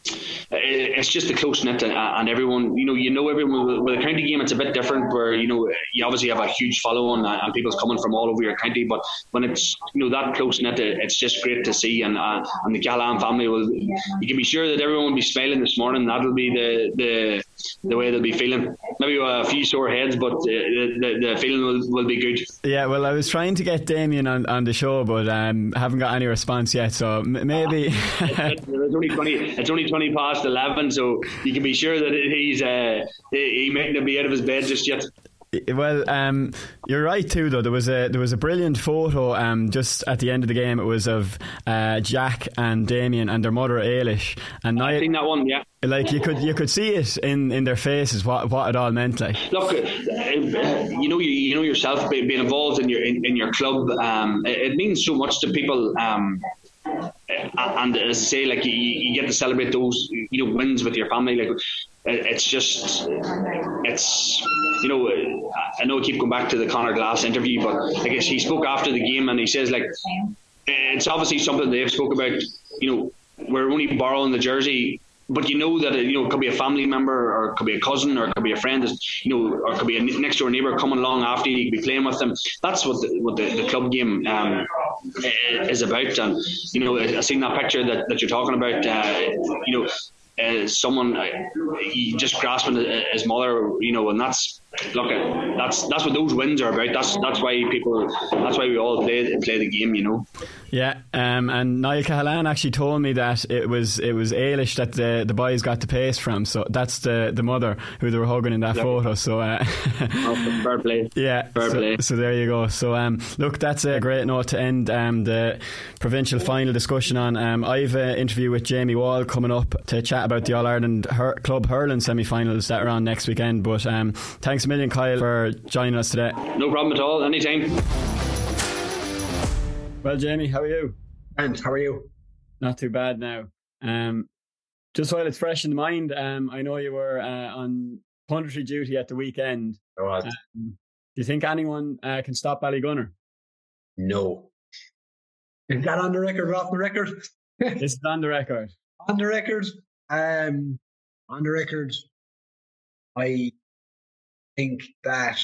It's just a close knit, and, and everyone, you know, you know everyone. With a county game, it's a bit different, where you know you obviously have a huge following, and people's coming from all over your county. But when it's you know that close knit, it's just great to see. And uh, and the Callahan family will, you can be sure that everyone will be smiling this morning. That'll be the the the way they'll be feeling. Maybe a few sore heads, but uh, the, the feeling will, will be good. Yeah, well, I was trying to get Damien on, on the show, but um, haven't got any response yet. So m- maybe it's only twenty. It's only twenty past eleven, so you can be sure that he's uh, he mightn't be out of his bed just yet. Well, um, you're right too. Though there was a there was a brilliant photo um, just at the end of the game. It was of uh, Jack and Damien and their mother Ailish. And I've seen that one, yeah. Like you could you could see it in, in their faces what what it all meant. Like, look, uh, you know you, you know yourself being involved in your in, in your club. Um, it, it means so much to people. Um, and as I say, like you, you get to celebrate those you know wins with your family. Like it's just it's you know I know I keep going back to the Conor Glass interview, but I guess he spoke after the game and he says like it's obviously something they've spoke about. You know, we're only borrowing the jersey. But you know that it, you know it could be a family member, or it could be a cousin, or it could be a friend, you know, or it could be a next door neighbour coming along after you, you could be playing with them. That's what the, what the, the club game um, is about. And you know, I seen that picture that, that you're talking about. Uh, you know, uh, someone uh, he just grasping his mother, you know, and that's look, that's that's what those wins are about. That's that's why people, that's why we all play play the game, you know. Yeah, um, and Niall Cahalane actually told me that it was it was Ailish that the, the boys got the pace from. So that's the, the mother who they were hugging in that yeah. photo. So uh, oh, fair play. Yeah, fair so, play. So there you go. So um, look, that's a great note to end um, the provincial final discussion on. Um, I've an interview with Jamie Wall coming up to chat about the All Ireland Hur- Club Hurling semi-finals that are on next weekend. But um, thanks a million, Kyle, for joining us today. No problem at all. Anytime. Well, Jamie, how are you? And how are you? Not too bad now. Um, just while it's fresh in the mind, um, I know you were uh, on punditry duty at the weekend. I was. Um, do you think anyone uh, can stop Ballygunner? No. Is that on the record or off the record? This is on the record. On the record. Um, on the record, I think that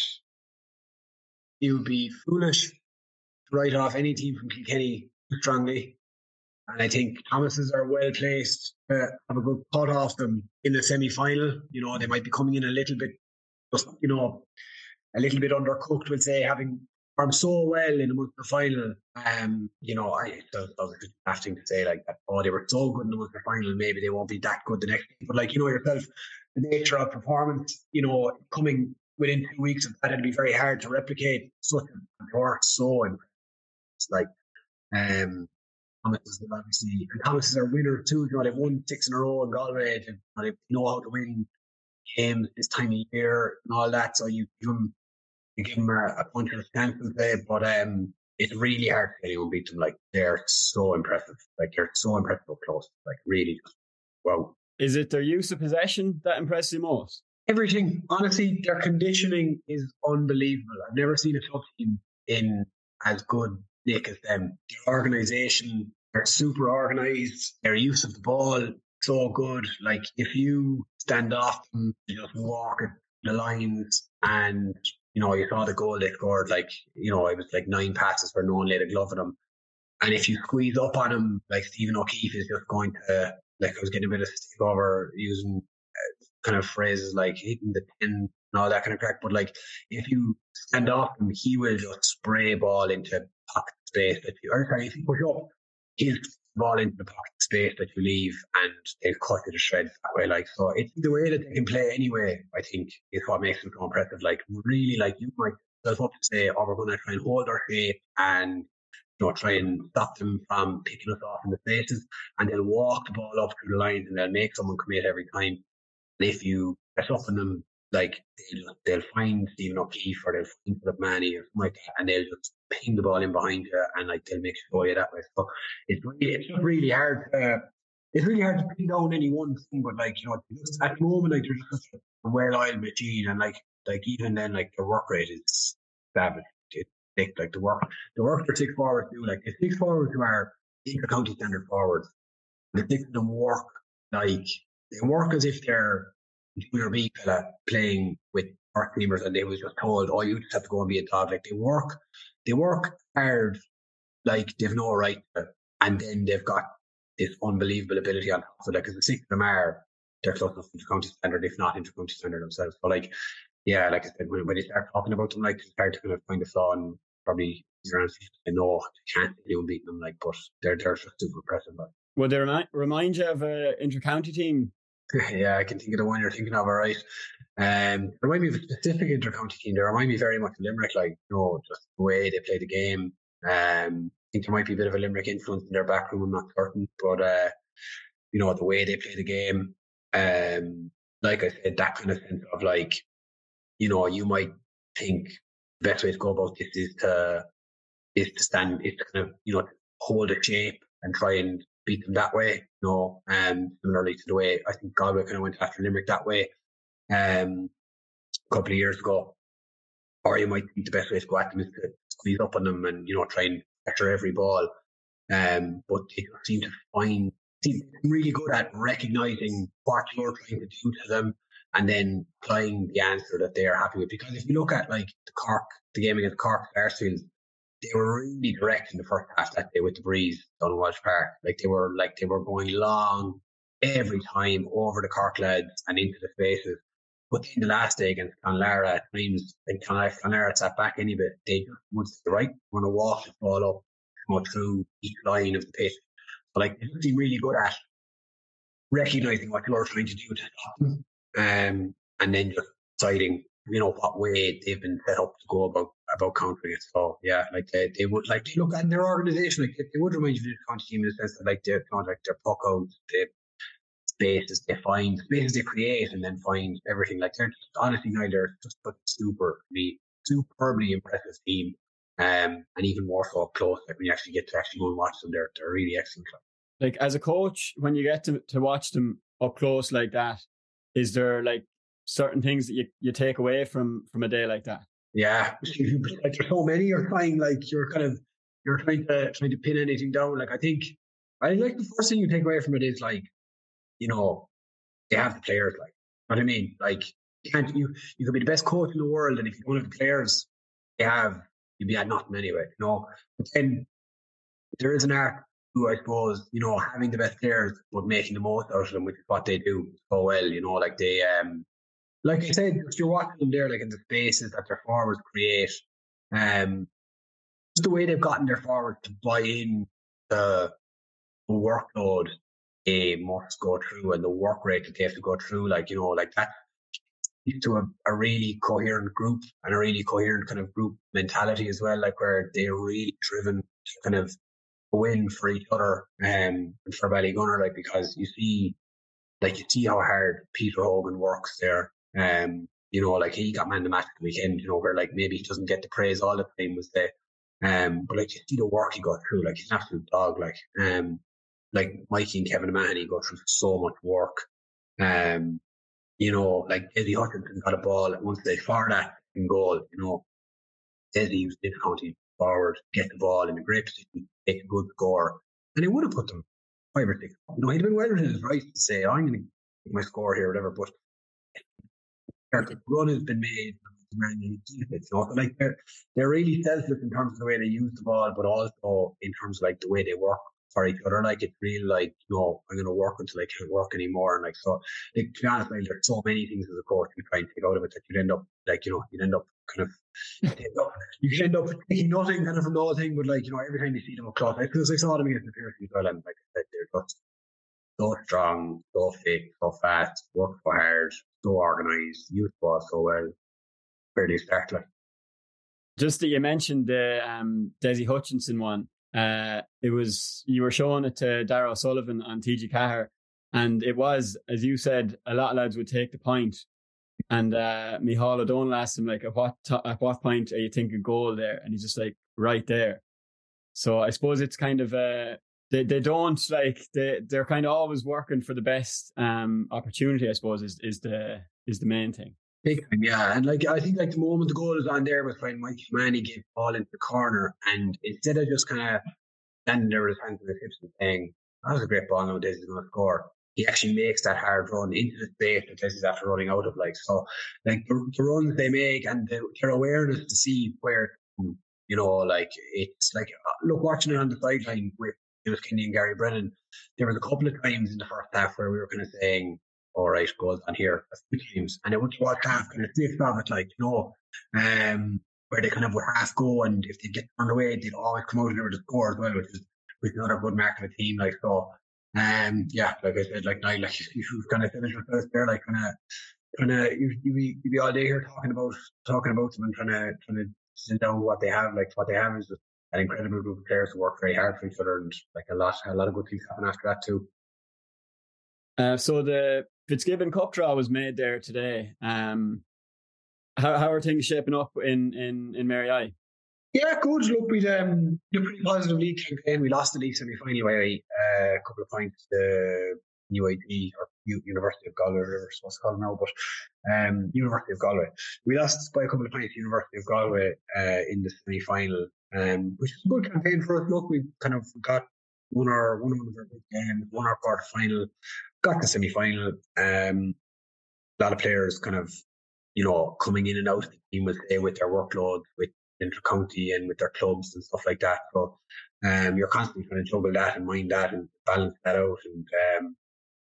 it would be foolish to write off any team from Kilkenny strongly. And I think Thomas's are well placed to have a good cut off them in the semi-final. You know, they might be coming in a little bit, just, you know, a little bit undercooked, we'll say, having performed so well in the Munster final. Um, you know, I that was just drafting to say like that. Oh, they were so good in the Munster final. Maybe they won't be that good the next week. But like you know yourself, the nature of performance, you know, coming within two weeks of that, it'd be very hard to replicate. Such a work so and it's like um. Thomas is obviously, and Thomas is our winner too. You know, they've won six in a row in Galway. They, they know how to win games this time of year and all that. So you give them, you give them a, a punch of a chance to play. But um, it's really hard to anyone beat them. Like they're so impressive. Like they're so impressive up close. Like really, wow. Is it their use of possession that impresses you most? Everything. Honestly, their conditioning is unbelievable. I've never seen a club team in as good nick as them. Their organisation, they're super organised. Their use of the ball, so good. Like if you stand off them, you just walk at the lines, and you know you saw the goal they scored. Like you know it was like nine passes where no one laid a glove at them. And if you squeeze up on them, like Stephen O'Keefe is just going to, like I was getting a bit of stick over using uh, kind of phrases like hitting the tin and all that kind of crack. But like if you stand off him, he will just spray ball into pocket space that you, or sorry, if you push up, he'll ball into the pocket space that you leave, and they'll cut it to shreds that way. Like so, it's the way that they can play anyway. I think is what makes them so impressive. Like really, like you might self up to say, "Oh, we're going to try and hold our shape and you know try and stop them from picking us off in the faces," and they'll walk the ball up through the lines and they'll make someone commit every time. And if you press up on them, like they'll, they'll find Stephen O'Keefe or they'll find Philip Manny or something like that, and they'll just ping the ball in behind you, and like they'll make sure you that way. So it's really, it's just really hard. To, it's really hard to pin down any one thing, but like you know, just at the moment, like they're just a well-oiled machine, and like like even then, like their work rate is savage. It's thick. Like the work, the work for six forwards do. Like the six forwards who are inter-county standard forwards, The six of them work like they work as if they're junior B fella playing with first teamers, and they was just told, "Oh, you just have to go and be a dog." Like they work, they work hard, like they've no right to, and then they've got this unbelievable ability on top of it. Because the six of them are they're close enough to county standard, if not into county standard themselves. But like, yeah, like I said, when, when you start talking about them, like, it's hard to kind of find a flaw, and probably around I know they can't do beating them, like, but they're they're just super impressive. But would they remind remind you of an inter-county team? Yeah, I can think of the one you're thinking of. All right, um, they remind me of a specific inter-county team. They remind me very much of Limerick, like, you know, just the way they play the game. Um, I think there might be a bit of a Limerick influence in their back room. I'm not certain, but uh, you know, the way they play the game. Um, like I said, that kind of sense of like, you know, you might think the best way to go about this is to is to stand, is to kind of, you know, hold a shape and try and beat them that way. You know, um, similarly to the way I think Galway kind of went after Limerick that way, um, a couple of years ago. Or you might think the best way to go at them is to squeeze up on them and, you know, try and capture every ball. Um, but they seem to find seem really good at recognising what you're trying to do to them and then applying the answer that they are happy with. Because if you look at like the Cork, the game against Cork Sarsfields, they were really direct in the first half that day with the breeze down in Walsh Park. Like they were like they were going long every time over the Cork lads and into the spaces. But then the last day against Clonlara at times, and Clonlara sat back any bit, they just would say, right, we're going to walk the ball up, go through each line of the pitch. So like they seem really good at recognising what you're trying to do to stop them, um, and then just deciding, you know, what way they've been set up to go about about countering it. So yeah, like they, they would like they look at their organisation, like they would remind you of the county team in the sense that like they're kind of like their puck out, the spaces they find, spaces they create, and then find everything. Like they're just, honestly now they're just a super, superbly impressive team. Um, and even more so up close, like when you actually get to actually go and watch them, they're they're really excellent. Like as a coach, when you get to to watch them up close like that, is there like certain things that you, you take away from from a day like that? Yeah, like there's so many. You're trying, like you're kind of you're trying to trying to pin anything down. Like I think I like the first thing you take away from it is like, you know, they have the players. Like, you know what I mean? Like you can't you you could be the best coach in the world, and if you don't have the players they have, you'd be at nothing anyway, you know. But then there is an art to, I suppose, you know, having the best players but making the most out of them, which is what they do so well, you know, like they um like I said, you're watching them there, like in the spaces that their forwards create, um just the way they've gotten their forwards to buy in the workload they must go through and the work rate that they have to go through, like, you know, like that to a, a really coherent group and a really coherent kind of group mentality as well, like where they're really driven to kind of win for each other, um, and for Ballygunner, like, because you see, like, you see how hard Peter Hogan works there. Um, you know, like he got man the match the weekend, you know, where like maybe he doesn't get the praise all the time was the, um, but like you see the work he got through, like he's an absolute dog, like, um, like Mikey and Kevin Mahoney go through so much work, um. You know, like Eddie Hutchinson got a ball once they fired that in goal, you know, Eddie was county forward, get the ball in a great position, take a good score. And it would have put them five or six. You know, he'd have been well within his right to say, oh, I'm going to get my score here, or whatever. But the run has been made. You know, like they're, they're really selfless in terms of the way they use the ball, but also in terms of like the way they work for each other. Like it's really like, you know, I'm going to work until I can't work anymore. And like, so, like, to be honest, like, there's so many things as a coach you try and take out of it that you'd end up, like, you know, you'd end up kind of, you could end up taking nothing kind of from the whole thing, but like, you know, every time you see them up close, because I saw them against the Pierce as well, and like I said, they're just so strong, so fit, so fast, work so hard, so organised, use the ball so well. Where do you start, like? Just that you mentioned the um, Desi Hutchinson one. Uh, it was, you were showing it to Darragh O'Sullivan on T G Cahir, and it was, as you said, a lot of lads would take the point, and uh, Micheál O'Donnell asked him, like, at what t- at what point are you thinking goal there? And he's just like, right there. So I suppose it's kind of, uh, they, they don't, like, they, they're kind of always working for the best um, opportunity, I suppose, is, is the is the main thing. Big time, yeah. And like I think like the moment the goal was on there was when Mikey Manny gave the ball into the corner, and instead of just kind of standing there with his hands in his hips and saying, that was a great ball, now Desi's going to score. He actually makes that hard run into the space that Desi's after running out of. Like, so, like the, the runs they make and the, their awareness to see where, you know, like it's like, look, watching it on the sideline with James Kinney and Gary Brennan, there was a couple of times in the first half where we were kind of saying, all right, goals on here, a few teams. And it would watch half kind of sniffed of it, like, you know, um, where they kind of would half go, and if they get turned away, they'd always come out and they would score as well, which is, which is another good mark of a team. Like, so, um, yeah, like I said, like, Niall, like, you've kind of finished with us there, like, kind of, kind of, you you be, you be all day here talking about, talking about them and trying to, trying to sit down what they have. Like, what they have is just an incredible group of players who work very hard for each other, and like a lot, a lot of good things happen after that too. Uh, so the Fitzgibbon Cup draw was made there today. Um, how how are things shaping up in in in Mary I? Yeah, good. Look, we um, did a pretty positive league campaign. We lost the league semi-final by uh, a couple of points to U I T or U- University of Galway, whatever it's supposed to call them now, but um, University of Galway. We lost by a couple of points to University of Galway uh, in the semi-final, um, which was a good campaign for us. Look, we kind of got won our one of our big games, won our quarter final, got the semi-final. Um, a lot of players kind of, you know, coming in and out of the team with, with their workload, with inter-county and with their clubs and stuff like that. So um, you're constantly trying to juggle that and mind that and balance that out. And, um,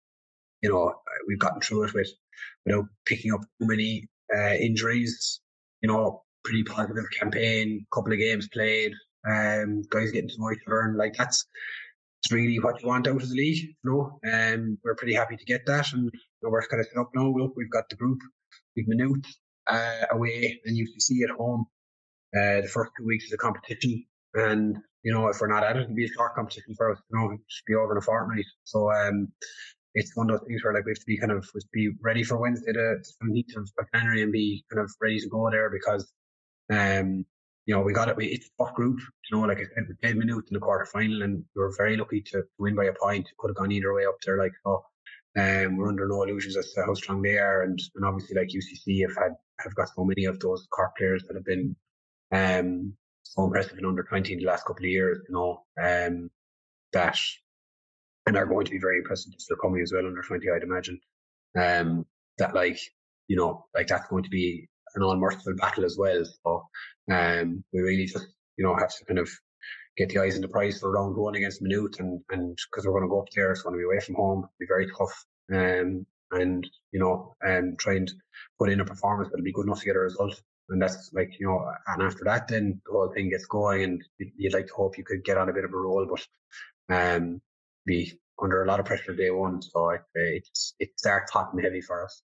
you know, we've gotten through it with without picking up too many uh, injuries. You know, pretty positive campaign, couple of games played, um, guys getting to know each other. And like, that's, that's really what you want out of the league, you know. And um, we're pretty happy to get that. And you know, we're kind of set up now. Look, we've got the group. We've Maynooth uh, away and U C C at home. Uh, the first two weeks of the competition, and you know, if we're not at it, it'll be a short competition for us. You know, it should be over in a fortnight. So um, it's one of those things where like we have to be kind of we have to be ready for Wednesday, the seventeenth of January, and be kind of ready to go there because um, you know, we got it. We, it's a tough group. You know, like I said, we played Maynooth in the quarter final, and we were very lucky to win by a point. Could have gone either way up there. Like so, um, we're under no illusions as to how strong they are, and, and obviously, like U C C have had have got so many of those Cork players that have been. Um, so impressive in under twenty in the last couple of years, you know, um, that, and are going to be very impressive this year coming as well under twenty, I'd imagine. Um, that like, you know, like that's going to be an all-merciful battle as well. So, um, we really just, you know, have to kind of get the eyes on the prize for round one against Maynooth, and, and because we're going to go up there, it's going to be away from home, it'll be very tough. Um, and, you know, um, try and put in a performance that'll be good enough to get a result. And that's like, you know, and after that, then the whole thing gets going, and you'd like to hope you could get on a bit of a roll, but um, be under a lot of pressure day one. So it, it's, it starts hot and heavy for us.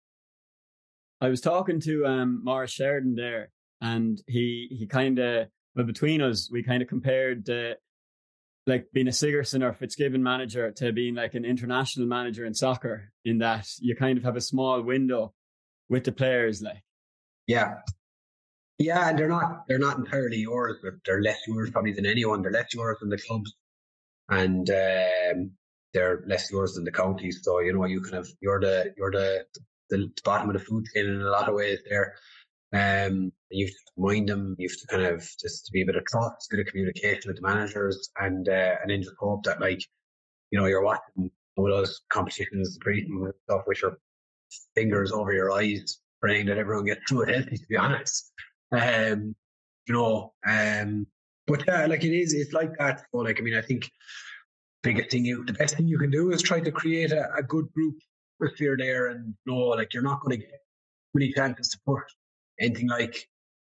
I was talking to um, Maurice Sheridan there, and he, he kind of, well, between us, we kind of compared uh, like being a Sigerson or Fitzgibbon manager to being like an international manager in soccer, in that you kind of have a small window with the players, like. Yeah. Yeah, and they're not they're not entirely yours, but they're less yours probably than anyone. They're less yours than the clubs, and um, they're less yours than the counties. So you know, you kind of you're the you're the the bottom of the food chain in a lot of ways there. Um, you have to mind them. You have to kind of just to be a bit of trust, a bit of communication with the managers, and uh, and then just hope that like you know you're watching all those competitions, the preseason and stuff with your fingers over your eyes, praying that everyone gets through it healthy. To be honest. Um, you know, um, but yeah, like it is, it's like that. So, like, I mean, I think the biggest thing you, the best thing you can do is try to create a, a good group atmosphere there, and you know, like you're not going to get many chances to put anything like,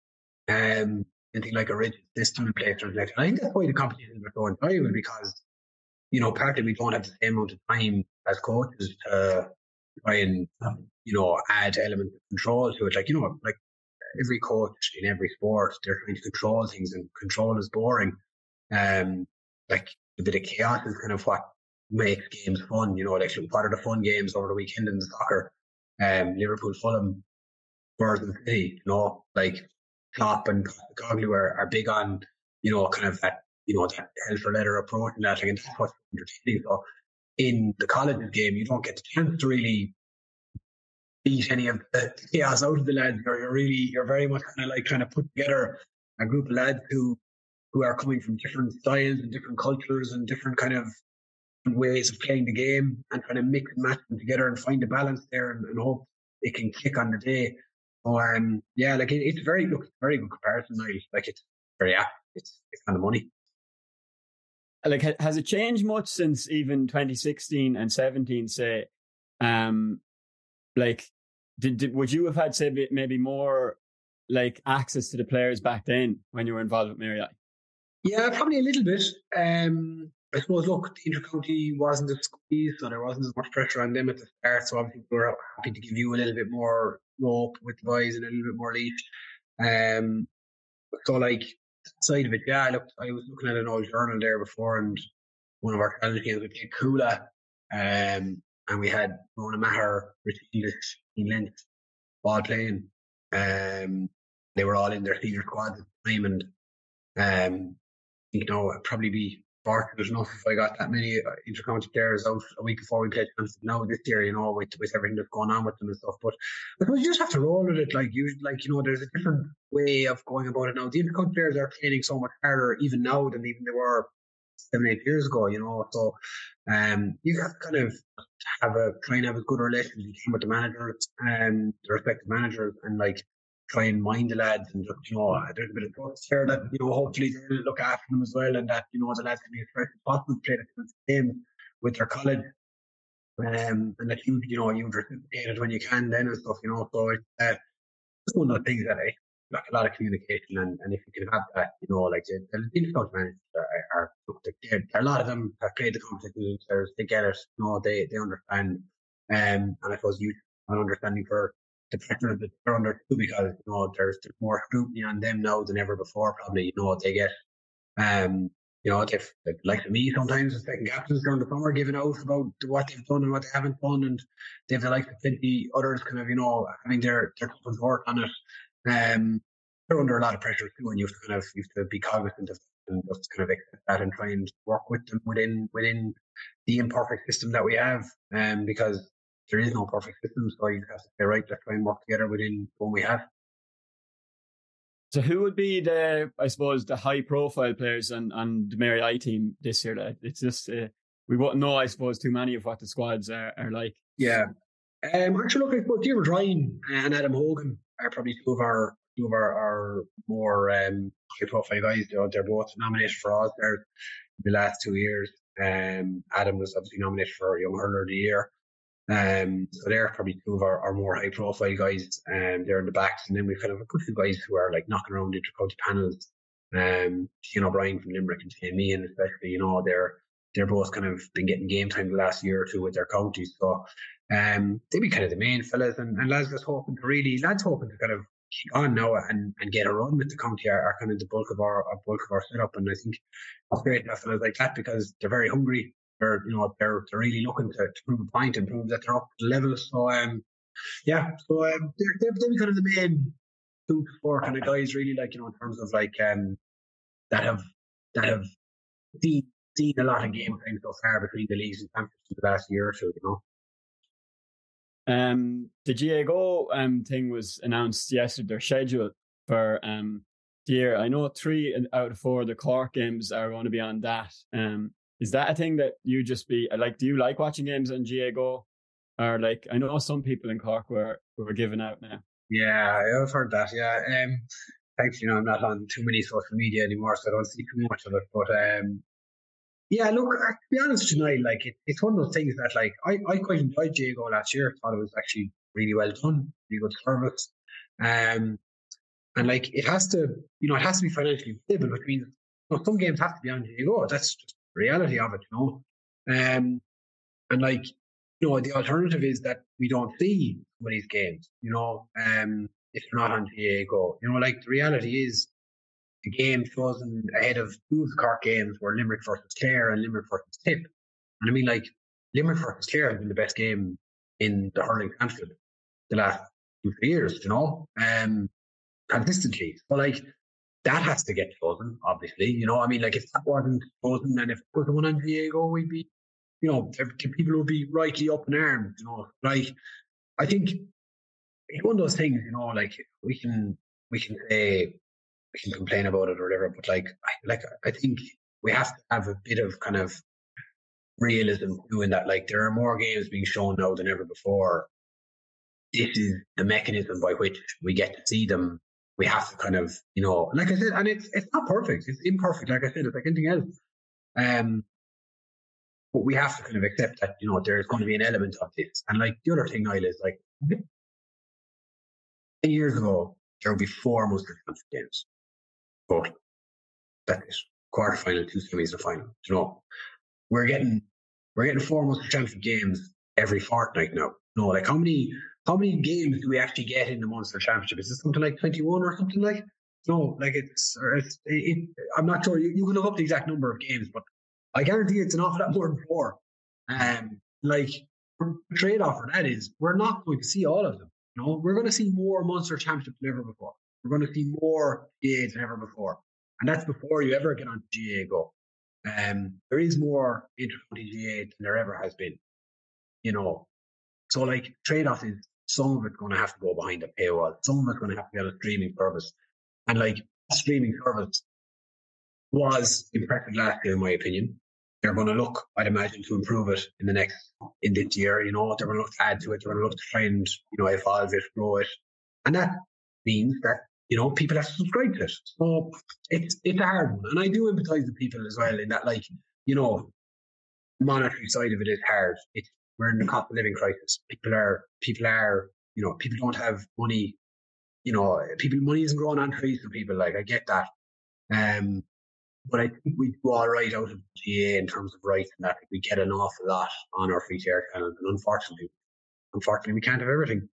um, anything like a rigid system in place or like. I think that's why the competitions are so enjoyable, because you know, partly we don't have the same amount of time as coaches to try and you know add elements of control to it, like you know, like. Every coach in every sport, they're trying to control things, and control is boring. Um, like a bit of chaos is kind of what makes games fun. You know, like what are the fun games over the weekend in the soccer? Um, Liverpool, Fulham, Spurs and City. You know, like Klopp and Cogley are, are big on, you know, kind of that, you know, that hell for leather approach and that. Like, and that's what's entertaining. So in the colleges game, you don't get the chance to really beat any of the chaos out of the lads. You're, you're really, you're very much kind of like trying to put together a group of lads who, who are coming from different styles and different cultures and different kind of ways of playing the game and trying to mix and match them together and find a balance there and, and hope it can click on the day. So um, yeah, like it, it's very look very good comparison, Niall. Like it's very yeah, it's it's kind of money. Like, has it changed much since even twenty sixteen and seventeen? Say, um, like, did, did would you have had say maybe more like access to the players back then when you were involved with Mary I? Yeah, probably a little bit. Um, I suppose, look, the inter-county wasn't as squeezed, so there wasn't as much pressure on them at the start. So obviously, we were happy to give you a little bit more rope with the boys and a little bit more leash. Um, so, like, that side of it, yeah, look, I was looking at an old journal there before, and one of our challenge games, we played Kula, um, and we had Rona Maher, Rich English, Ian Lynch, all playing. Um, they were all in their senior squad at the time, and um, you know, I'd probably be fortunate enough if I got that many inter-county players out a week before we played Chancellor now this year, you know, with, with everything that's going on with them and stuff. But but you just have to roll with it. Like, you, like, you know, there's a different way of going about it now. The inter-county players are training so much harder even now than even they were seven, eight years ago, you know. So um, you have to kind of have a, try and have as good a relationship as you can with the managers and the respective managers, and like, try and mind the lads, and just, you know, there's a bit of trust here that, you know, hopefully they'll look after them as well, and that, you know, the lads can be as fresh as possible to play the game with their college, um, and that you, you know, you've reciprocated when you can then and stuff, you know. So it's, uh, it's one of the things that I like, a lot of communication, and, and if you can have that, you know, like the, the difficult managers are, are, are, are, a lot of them have played the competition, they get it, you know, they, they understand, um, and I suppose you have an understanding for the pressure that they're under too, because, you know, there's, there's more scrutiny on them now than ever before. Probably, you know, they get, um, you know, they've, like me sometimes, the second captains during the summer giving out about what they've done and what they haven't done, and they've the likes of plenty others kind of, you know, having their their couple work on it. Um, they're under a lot of pressure too, and you have to kind of you have to be cognizant of and just kind of accept that and try and work with them within within the imperfect system that we have, um, because there is no perfect system, so you have to say, right, let's try and work together within what we have. So who would be the, I suppose, the high-profile players on, on the Mary I team this year? It's just, uh, we wouldn't know, I suppose, too many of what the squads are, are like. Yeah. Um, actually, look, I suppose Diarmuid Ryan and Adam Hogan are probably two of our two of our, our more um, high-profile guys. They're, they're both nominated for All-Stars in the last two years. Um, Adam was obviously nominated for Young Hurler of the Year. Um, so they're probably two of our, our more high profile guys, and um, they're in the backs. And then we've kind of a good few guys who are like knocking around the inter-county panels. Um, Shane O'Brien from Limerick and Shane Meehan, especially, you know, they're, they're both kind of been getting game time the last year or two with their counties. So, um, they'd be kind of the main fellas, and, and lads just hoping to really, lads hoping to kind of kick on now and, and get a run with the county are, are kind of the bulk of our, our bulk of our setup. And I think it's great to have fellas like that because they're very hungry. They're, you know, they're, they're really looking to, to prove a point and prove that they're up to the level. So, um, yeah, so um, they're, they're, they're kind of the main two to four kind of guys, really, like, you know, in terms of like, um, that have, that have seen, seen a lot of game time so far between the leagues and championships the last year or two, you know. Um, the G A A Go um, thing was announced yesterday, their schedule for um, the year. I know three out of four of the Cork games are going to be on that. Um, Is that a thing that you just be like? Do you like watching games on G A A Go, or like? I know some people in Cork were were giving out now. Yeah, I've heard that. Yeah, um, thankfully, you know, I'm not on too many social media anymore, so I don't see too much of it. But um, yeah, look, to be honest tonight, like it, it's one of those things that, like, I, I quite enjoyed G A A Go last year. Thought it was actually really well done, really good service. Um, and like it has to, you know, it has to be financially viable, which means, you know, some games have to be on G A A Go. That's just reality of it, you know. Um, and like, you know, the alternative is that we don't see some of these games, you know, um, if they're not on G A A Go. You know, like the reality is the game chosen ahead of two of the Cork games were Limerick versus Clare and Limerick versus Tip. And I mean, like, Limerick versus Clare has been the best game in the hurling championship the last two, three years, you know, um, consistently. So like, that has to get chosen, obviously. You know, I mean, like, if that wasn't chosen and if it was the one on G A A Go, we'd be, you know, people would be rightly up in arms, you know. Like, I think it's one of those things, you know, like, we can, we can say, we can complain about it or whatever, but like, I, like, I think we have to have a bit of kind of realism too, in that like there are more games being shown now than ever before. This is the mechanism by which we get to see them. We have to kind of, you know, like I said, and it's it's not perfect. It's imperfect. Like I said, it's like anything else. Um, but we have to kind of accept that, you know, there's going to be an element of this. And like the other thing, Niall, is like ten years ago, there would be four Munster Championship games. But that's it. Quarter final, two semis, and a final. You know, we're getting we're getting four Munster Championship games every fortnight now. No, like how many how many games do we actually get in the Munster Championship? Is it something like twenty-one or something like? No, like it's, or it's it, it, I'm not sure. You, you can look up the exact number of games, but I guarantee it's an awful lot more than four. Um, like trade offer that is, we're not going to see all of them. You know, we're going to see more Munster Championship than ever before. We're going to see more G A than ever before, and that's before you ever get on G A go. Um, there is more inter-county G A than there ever has been. You know, so like trade-off is some of it's going to have to go behind a paywall. Some of it's going to have to get a streaming service, and like streaming service was impressive last year, in my opinion. They're going to look, I'd imagine, to improve it in the next, in this year. You know, they're going to look to add to it. They're going to look to try and, you know, evolve it, grow it. And that means that, you know, people have to subscribe to it. So it's, it's a hard one. And I do empathise with people as well in that, like, you know, the monetary side of it is hard. It's, we're in the cost of living crisis. People are, people are, you know, people don't have money. You know, people, money isn't growing on trees for people. Like, I get that. Um, But I think we do all right out of G A in terms of rights, and that we get an awful lot on our free to air channels. And unfortunately, unfortunately, we can't have everything.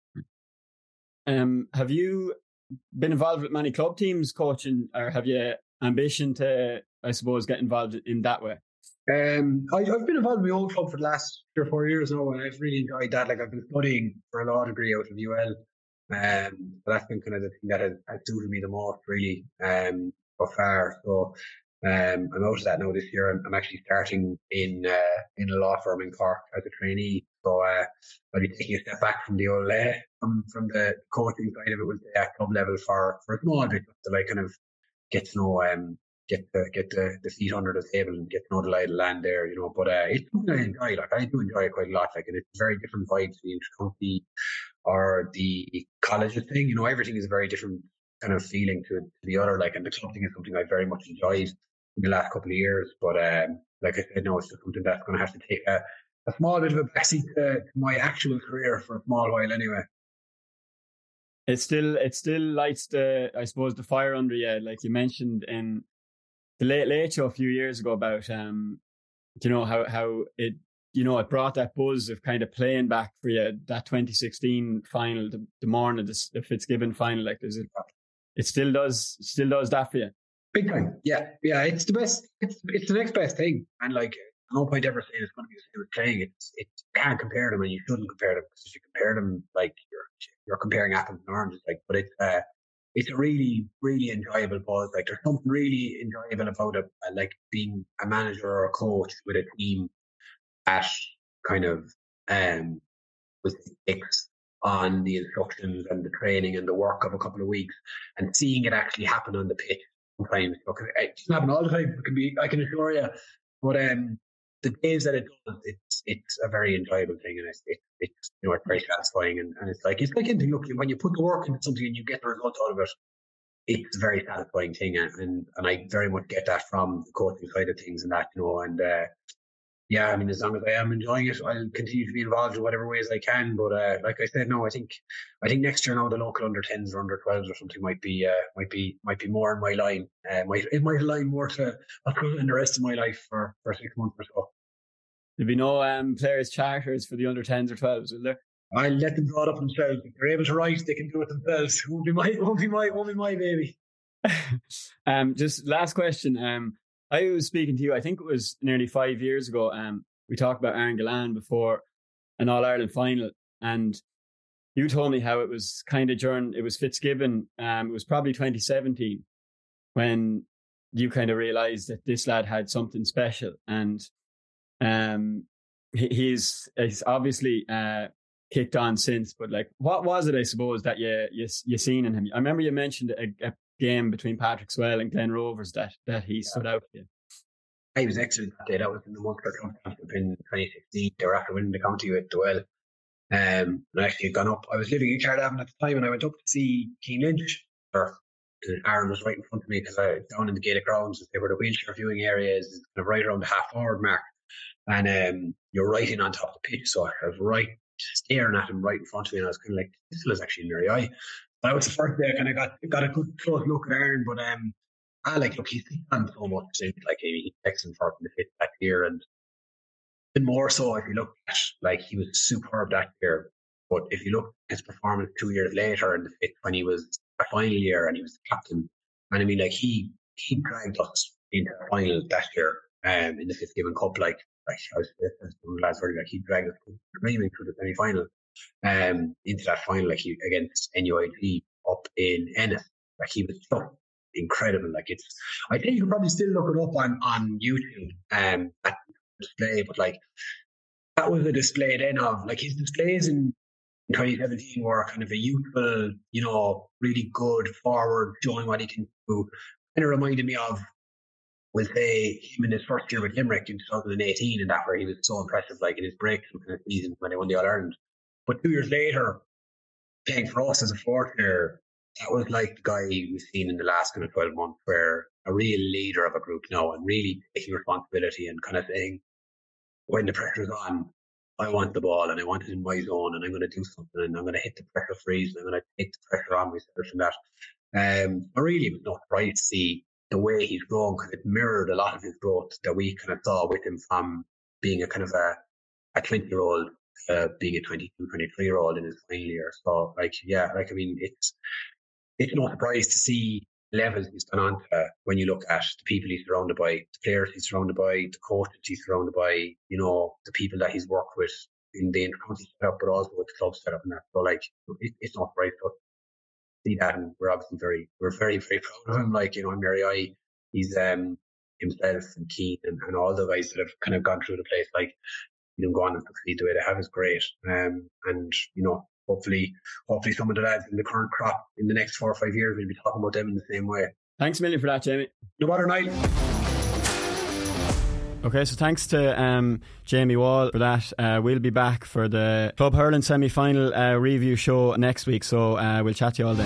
Um, have you been involved with many club teams coaching, or have you ambition to, I suppose, get involved in that way? Um, I, I've been involved in my own club for the last three or four years now, and I've really enjoyed that. Like, I've been studying for a law degree out of U L. Um, but that's been kind of the thing that has, has suited me the most, really. Um, so far. So um, I'm out of that now this year. I'm, I'm actually starting in uh, in a law firm in Cork as a trainee. So uh, I'll be taking a step back from the old uh, from from the coaching side of it, with the at club level for for a small bit, to like kind of get to know um get the get the, the feet under the table and get to know the lie of the land there, you know. But uh, it's something I enjoy. Like, I do enjoy it quite a lot. Like, and it's a very different vibe to the intercounty or the college thing. You know, everything is a very different kind of feeling to, to the other, like, and the club thing is something I very much enjoyed in the last couple of years. But um, like I said, no, it's just something that's going to have to take a, a small bit of a backseat to, to my actual career for a small while, anyway. It still, it still lights the, I suppose, the fire under you. Like you mentioned in the Late Late Show a few years ago about, um, you know, how how it, you know, it brought that buzz of kind of playing back for you, that twenty sixteen final, the, the morning of the, the Fitzgibbon final. Like, there's a, it still does, still does that for you. Big time. Yeah. Yeah. It's the best. It's, it's the next best thing. And like, no point ever saying it's going to be the same as playing. It's, it can't compare them, and you shouldn't compare them, because if you compare them, like, you're, you're comparing apples and oranges. Like, but it's, uh, it's a really, really enjoyable buzz. Like, there's something really enjoyable about it, uh, like being a manager or a coach with a team that kind of, um, with sticks on the instructions and the training and the work of a couple of weeks, and seeing it actually happen on the pitch sometimes. Because it doesn't happen all the time. It can be, I can assure you. But um, the days that it does, it's it's a very enjoyable thing, and it's it's, it's you know, it's very satisfying, and, and it's like it's like anything. Look, when you put the work into something and you get the result out of it, it's a very satisfying thing, and and, and I very much get that from the coaching side of things, and that, you know, and. Uh, Yeah, I mean, as long as I am enjoying it, I'll continue to be involved in whatever ways I can. But uh, like I said, no, I think I think next year now the local under tens or under twelves or something might be uh, might be might be more in my line. Uh, might it might align more to what's going on in the rest of my life for, for six months or so. There'll be no um, players' charters for the under tens or twelves, will there? I'll let them draw it up themselves. If they're able to write, they can do it themselves. It won't be my won't be my won't be my baby. um, just last question. Um. I was speaking to you, I think it was nearly five years ago. Um, we talked about Aaron Gillane before an All-Ireland final, and you told me how it was kind of during, it was Fitzgibbon, um, it was probably twenty seventeen, when you kind of realised that this lad had something special, and um, he, he's, he's obviously uh, kicked on since, but like, what was it, I suppose, that you you, you seen in him? I remember you mentioned a, a game between Patrick Swell and Glen Rovers that that he stood out to you. I was excellent that day. That was in the Munster Championship in twenty sixteen. They were after winning the county with Doyle. Um, and I actually had gone up. I was living in Cardiff at the time, and I went up to see Keane Lynch. Or, and Aaron was right in front of me because I was down in the Gaelic grounds. They were the wheelchair viewing areas, kind of right around the half forward mark. And um, you're right in on top of the pitch. So I was right staring at him right in front of me, and I was kind of like, this was actually near the eye. That was the first day I kind of got got a good close look at Aaron, but um, I like look he's done so much since like he's excellent for the fit back here, and and more so if you look at like he was superb that year. But if you look at his performance two years later in the fit when he was a final year and he was the captain, and I mean like he he dragged us into the final that year um in the Fitzgibbon Cup, like like I was the lads already like he dragged us dreaming through the semi final. Um, into that final, like he against N U I T up in Ennis, like he was so incredible. Like it's, I think you can probably still look it up on on YouTube, um, at display. But like that was a display then of like his displays in twenty seventeen were kind of a youthful, you know, really good forward, showing what he can do. Kind of reminded me of, we'll say, him in his first year with Limerick in twenty eighteen, and that where he was so impressive, like in his breakthrough kind of season when they won the All Ireland. But two years later, playing for us as a fourth year, that was like the guy we've seen in the last kind of twelve months, where a real leader of a group now and really taking responsibility and kind of saying, when the pressure's on, I want the ball and I want it in my zone and I'm going to do something and I'm going to hit the pressure freeze and I'm going to take the pressure on myself and that. Um, I really was not surprised to see the way he's grown, because it mirrored a lot of his growth that we kind of saw with him from being a kind of a a twenty year old. Uh, being a twenty-two, twenty-three year old in his final year. So like, yeah, like, I mean, it's, it's no surprise to see levels he's gone on to when you look at the people he's surrounded by, the players he's surrounded by, the coaches he's surrounded by, you know, the people that he's worked with in the inter-county setup, but also with the club setup and that. So like, it, it's not surprise to see that, and we're obviously very, we're very, very proud of him. Like, you know, Mary I, he's um himself and Keane and, and all the guys that have kind of gone through the place, like, you know, go on and succeed the way they have is great. Um, and, you know, hopefully, hopefully some of the lads in the current crop in the next four or five years, we'll be talking about them in the same way. Thanks a million for that, Jamie. No bother, night. Okay, so thanks to um, Jamie Wall for that. Uh, we'll be back for the Club Hurling semi-final uh, review show next week, so uh, we'll chat to you all then.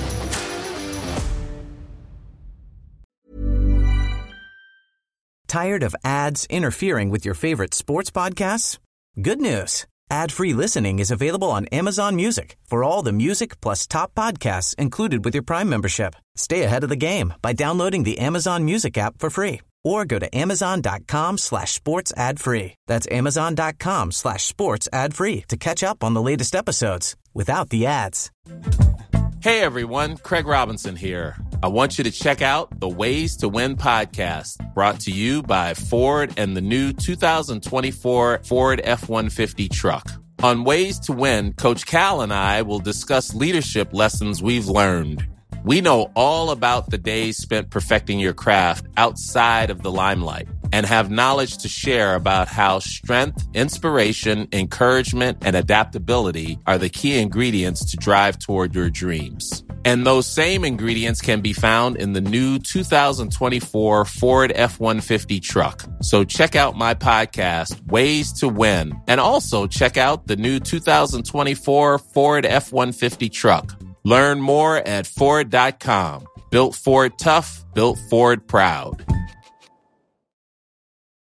Tired of ads interfering with your favorite sports podcasts? Good news. Ad-free listening is available on Amazon Music for all the music plus top podcasts included with your Prime membership. Stay ahead of the game by downloading the Amazon Music app for free, or go to amazon.com slash sports ad free. That's amazon.com slash sports ad free to catch up on the latest episodes without the ads. Hey everyone, Craig Robinson here. I want you to check out the Ways to Win podcast, brought to you by Ford and the new two thousand twenty-four Ford F one fifty truck. On Ways to Win, Coach Cal and I will discuss leadership lessons we've learned. We know all about the days spent perfecting your craft outside of the limelight, and have knowledge to share about how strength, inspiration, encouragement, and adaptability are the key ingredients to drive toward your dreams. And those same ingredients can be found in the new two thousand twenty-four Ford F one fifty truck. So check out my podcast, Ways to Win, and also check out the new two thousand twenty-four Ford F one fifty truck. Learn more at Ford dot com. Built Ford tough, built Ford proud.